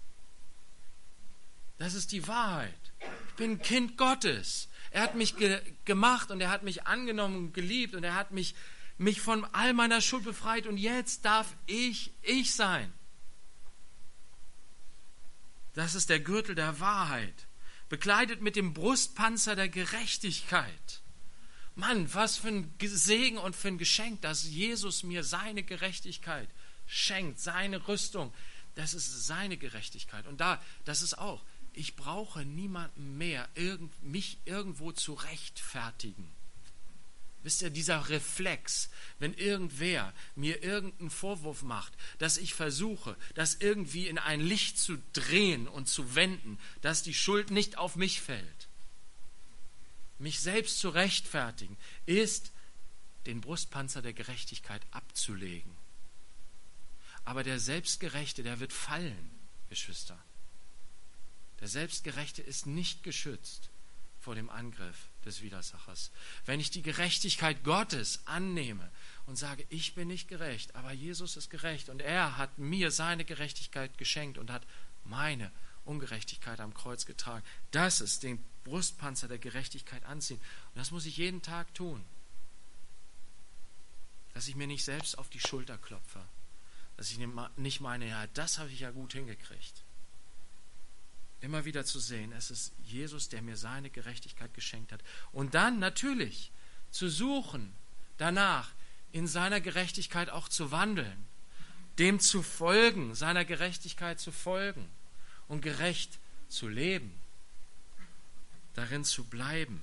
Das ist die Wahrheit. Ich bin ein Kind Gottes. Er hat mich ge- gemacht und er hat mich angenommen und geliebt und er hat mich, mich von all meiner Schuld befreit und jetzt darf ich ich sein. Das ist der Gürtel der Wahrheit, bekleidet mit dem Brustpanzer der Gerechtigkeit. Mann, was für ein Segen und für ein Geschenk, dass Jesus mir seine Gerechtigkeit schenkt, seine Rüstung. Das ist seine Gerechtigkeit. Und da, das ist auch Ich brauche niemanden mehr, irgend, mich irgendwo zu rechtfertigen. Wisst ihr, dieser Reflex, wenn irgendwer mir irgendeinen Vorwurf macht, dass ich versuche, das irgendwie in ein Licht zu drehen und zu wenden, dass die Schuld nicht auf mich fällt. Mich selbst zu rechtfertigen, ist, den Brustpanzer der Gerechtigkeit abzulegen. Aber der Selbstgerechte, der wird fallen, Geschwister. Der Selbstgerechte ist nicht geschützt vor dem Angriff des Widersachers. Wenn ich die Gerechtigkeit Gottes annehme und sage, ich bin nicht gerecht, aber Jesus ist gerecht und er hat mir seine Gerechtigkeit geschenkt und hat meine Ungerechtigkeit am Kreuz getragen. Das ist den Brustpanzer der Gerechtigkeit anziehen. Und das muss ich jeden Tag tun. Dass ich mir nicht selbst auf die Schulter klopfe. Dass ich nicht meine, ja, das habe ich ja gut hingekriegt. Immer wieder zu sehen, es ist Jesus, der mir seine Gerechtigkeit geschenkt hat. Und dann natürlich zu suchen, danach in seiner Gerechtigkeit auch zu wandeln, dem zu folgen, seiner Gerechtigkeit zu folgen und gerecht zu leben, darin zu bleiben.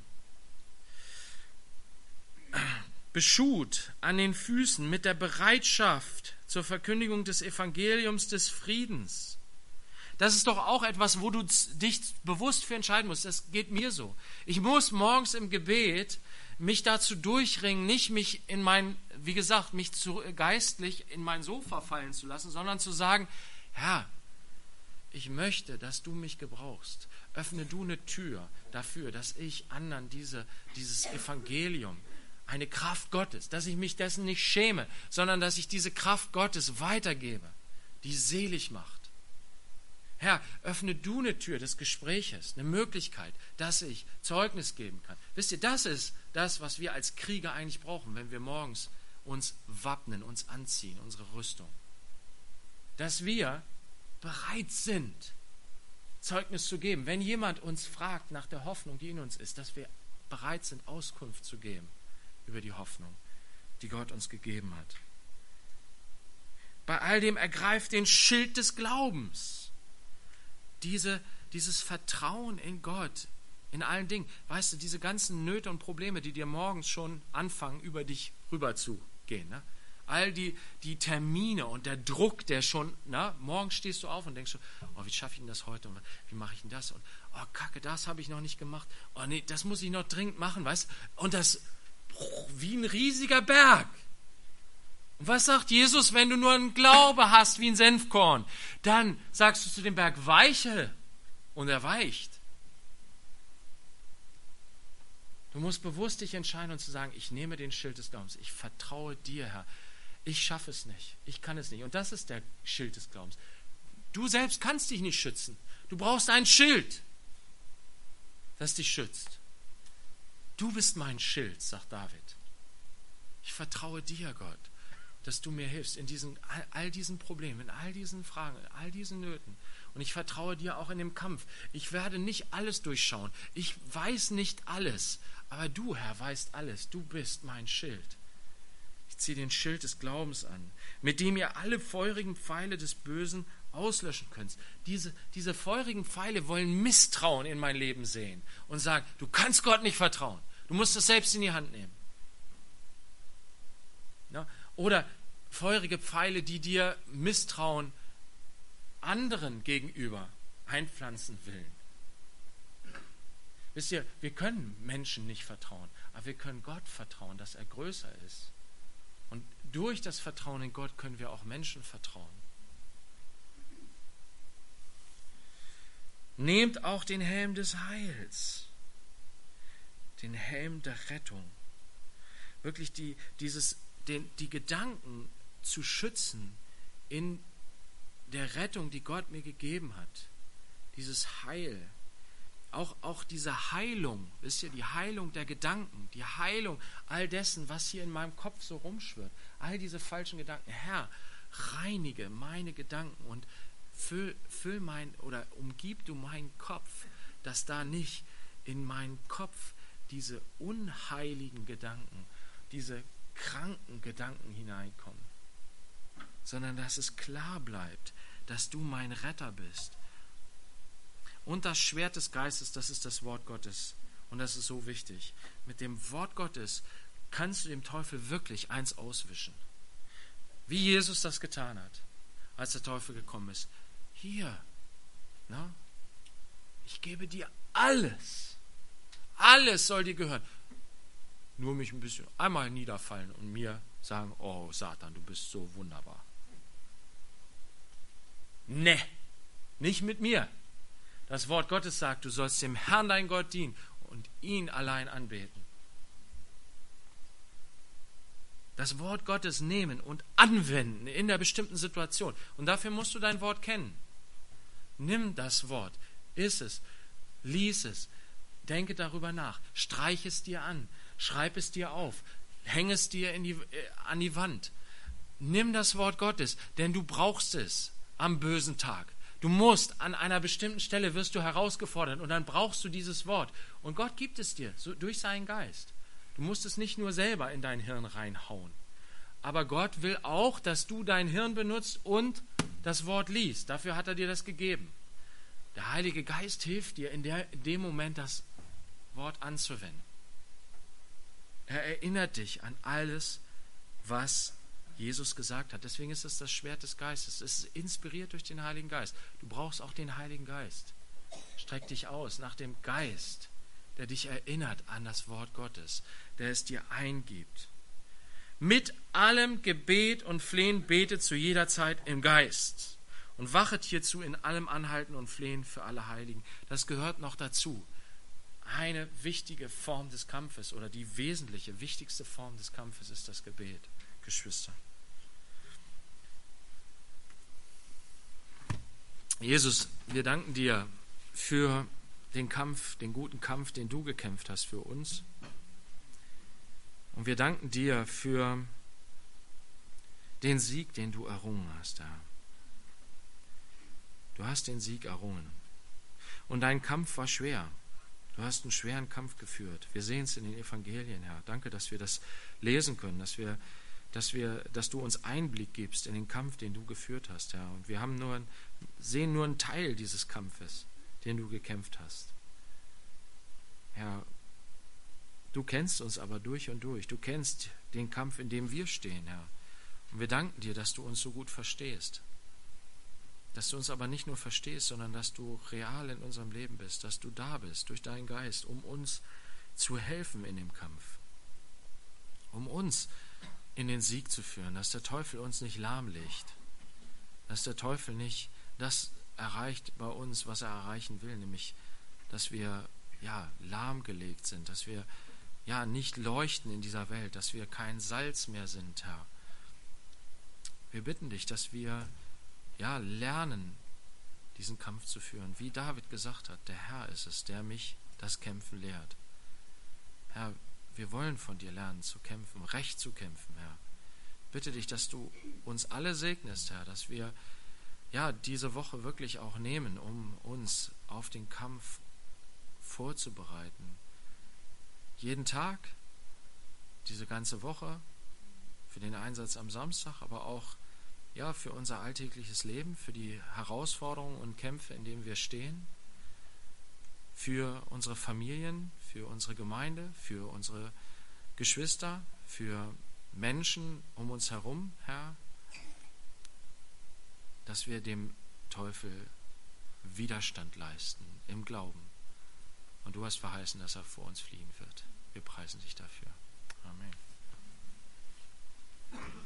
Beschut an den Füßen mit der Bereitschaft zur Verkündigung des Evangeliums des Friedens. Das ist doch auch etwas, wo du dich bewusst für entscheiden musst. Das geht mir so. Ich muss morgens im Gebet mich dazu durchringen, nicht mich in mein, wie gesagt, mich zu, geistlich in mein Sofa fallen zu lassen, sondern zu sagen, Herr, ich möchte, dass du mich gebrauchst. Öffne du eine Tür dafür, dass ich anderen diese, dieses Evangelium, eine Kraft Gottes, dass ich mich dessen nicht schäme, sondern dass ich diese Kraft Gottes weitergebe, die selig macht. Herr, öffne du eine Tür des Gespräches, eine Möglichkeit, dass ich Zeugnis geben kann. Wisst ihr, das ist das, was wir als Krieger eigentlich brauchen, wenn wir morgens uns wappnen, uns anziehen, unsere Rüstung. Dass wir bereit sind, Zeugnis zu geben. Wenn jemand uns fragt nach der Hoffnung, die in uns ist, dass wir bereit sind, Auskunft zu geben über die Hoffnung, die Gott uns gegeben hat. Bei all dem ergreift den Schild des Glaubens. Diese, dieses Vertrauen in Gott, in allen Dingen. Weißt du, diese ganzen Nöte und Probleme, die dir morgens schon anfangen, über dich rüber zu gehen. Ne? All die, die Termine und der Druck, der schon, na, morgens stehst du auf und denkst, oh, wie schaffe ich denn das heute und wie mache ich denn das? Und oh, Kacke, das habe ich noch nicht gemacht. Oh nee, das muss ich noch dringend machen, weißt du? Und das wie ein riesiger Berg. Und was sagt Jesus, wenn du nur einen Glaube hast wie ein Senfkorn? Dann sagst du zu dem Berg, weiche, und er weicht. Du musst bewusst dich entscheiden und zu sagen, ich nehme den Schild des Glaubens, ich vertraue dir, Herr. Ich schaffe es nicht, ich kann es nicht. Und das ist der Schild des Glaubens. Du selbst kannst dich nicht schützen. Du brauchst ein Schild, das dich schützt. Du bist mein Schild, sagt David. Ich vertraue dir, Gott, dass du mir hilfst in diesen, all, all diesen Problemen, in all diesen Fragen, in all diesen Nöten. Und ich vertraue dir auch in dem Kampf. Ich werde nicht alles durchschauen. Ich weiß nicht alles. Aber du, Herr, weißt alles. Du bist mein Schild. Ich ziehe den Schild des Glaubens an, mit dem ihr alle feurigen Pfeile des Bösen auslöschen könnt. Diese, diese feurigen Pfeile wollen Misstrauen in mein Leben sehen und sagen, du kannst Gott nicht vertrauen. Du musst es selbst in die Hand nehmen. Ja? Oder feurige Pfeile, die dir Misstrauen anderen gegenüber einpflanzen will. Wisst ihr, wir können Menschen nicht vertrauen, aber wir können Gott vertrauen, dass er größer ist. Und durch das Vertrauen in Gott können wir auch Menschen vertrauen. Nehmt auch den Helm des Heils, den Helm der Rettung. Wirklich die, dieses, den, die Gedanken zu schützen in der Rettung, die Gott mir gegeben hat. Dieses Heil. Auch, auch diese Heilung, wisst ihr, die Heilung der Gedanken, die Heilung all dessen, was hier in meinem Kopf so rumschwirrt. All diese falschen Gedanken. Herr, reinige meine Gedanken und füll, füll mein, oder umgib du meinen Kopf, dass da nicht in meinen Kopf diese unheiligen Gedanken, diese kranken Gedanken hineinkommen, sondern dass es klar bleibt, dass du mein Retter bist. Und das Schwert des Geistes, das ist das Wort Gottes. Und das ist so wichtig. Mit dem Wort Gottes kannst du dem Teufel wirklich eins auswischen. Wie Jesus das getan hat, als der Teufel gekommen ist. Hier, na, ich gebe dir alles. Alles soll dir gehören. Nur mich ein bisschen einmal niederfallen und mir sagen, oh Satan, du bist so wunderbar. Ne, nicht mit mir. Das Wort Gottes sagt, du sollst dem Herrn dein Gott dienen und ihn allein anbeten. Das Wort Gottes nehmen und anwenden in der bestimmten Situation. Und dafür musst du dein Wort kennen. Nimm das Wort, iss es, lies es, denke darüber nach, streich es dir an, schreib es dir auf, häng es dir in die, äh, an die Wand. Nimm das Wort Gottes, denn du brauchst es am bösen Tag. Du musst, an einer bestimmten Stelle wirst du herausgefordert und dann brauchst du dieses Wort. Und Gott gibt es dir so, durch seinen Geist. Du musst es nicht nur selber in dein Hirn reinhauen. Aber Gott will auch, dass du dein Hirn benutzt und das Wort liest. Dafür hat er dir das gegeben. Der Heilige Geist hilft dir in, der, in dem Moment, das Wort anzuwenden. Er erinnert dich an alles, was Jesus gesagt hat. Deswegen ist es das Schwert des Geistes. Es ist inspiriert durch den Heiligen Geist. Du brauchst auch den Heiligen Geist. Streck dich aus nach dem Geist, der dich erinnert an das Wort Gottes, der es dir eingibt. Mit allem Gebet und Flehen betet zu jeder Zeit im Geist und wachet hierzu in allem Anhalten und Flehen für alle Heiligen. Das gehört noch dazu. Eine wichtige Form des Kampfes oder die wesentliche, wichtigste Form des Kampfes ist das Gebet, Geschwister. Jesus, wir danken dir für den Kampf, den guten Kampf, den du gekämpft hast für uns. Und wir danken dir für den Sieg, den du errungen hast, Herr. Du hast den Sieg errungen. Und dein Kampf war schwer. Du hast einen schweren Kampf geführt. Wir sehen es in den Evangelien, Herr. Danke, dass wir das lesen können, dass wir, dass wir, dass du uns Einblick gibst in den Kampf, den du geführt hast, Herr. Und wir haben nur, sehen nur einen Teil dieses Kampfes, den du gekämpft hast. Herr, du kennst uns aber durch und durch. Du kennst den Kampf, in dem wir stehen, Herr. Und wir danken dir, dass du uns so gut verstehst. Dass du uns aber nicht nur verstehst, sondern dass du real in unserem Leben bist, dass du da bist durch deinen Geist, um uns zu helfen in dem Kampf. Um uns in den Sieg zu führen, dass der Teufel uns nicht lahmlegt. Dass der Teufel nicht das erreicht bei uns, was er erreichen will, nämlich, dass wir ja lahmgelegt sind, dass wir ja nicht leuchten in dieser Welt, dass wir kein Salz mehr sind, Herr. Wir bitten dich, dass wir ja lernen, diesen Kampf zu führen. Wie David gesagt hat, der Herr ist es, der mich das Kämpfen lehrt. Herr, wir wollen von dir lernen zu kämpfen, recht zu kämpfen, Herr. Bitte dich, dass du uns alle segnest, Herr, dass wir ja diese Woche wirklich auch nehmen, um uns auf den Kampf vorzubereiten. Jeden Tag, diese ganze Woche, für den Einsatz am Samstag, aber auch ja, für unser alltägliches Leben, für die Herausforderungen und Kämpfe, in denen wir stehen, für unsere Familien, für unsere Gemeinde, für unsere Geschwister, für Menschen um uns herum, Herr, dass wir dem Teufel Widerstand leisten im Glauben. Und du hast verheißen, dass er vor uns fliehen wird. Wir preisen dich dafür. Amen.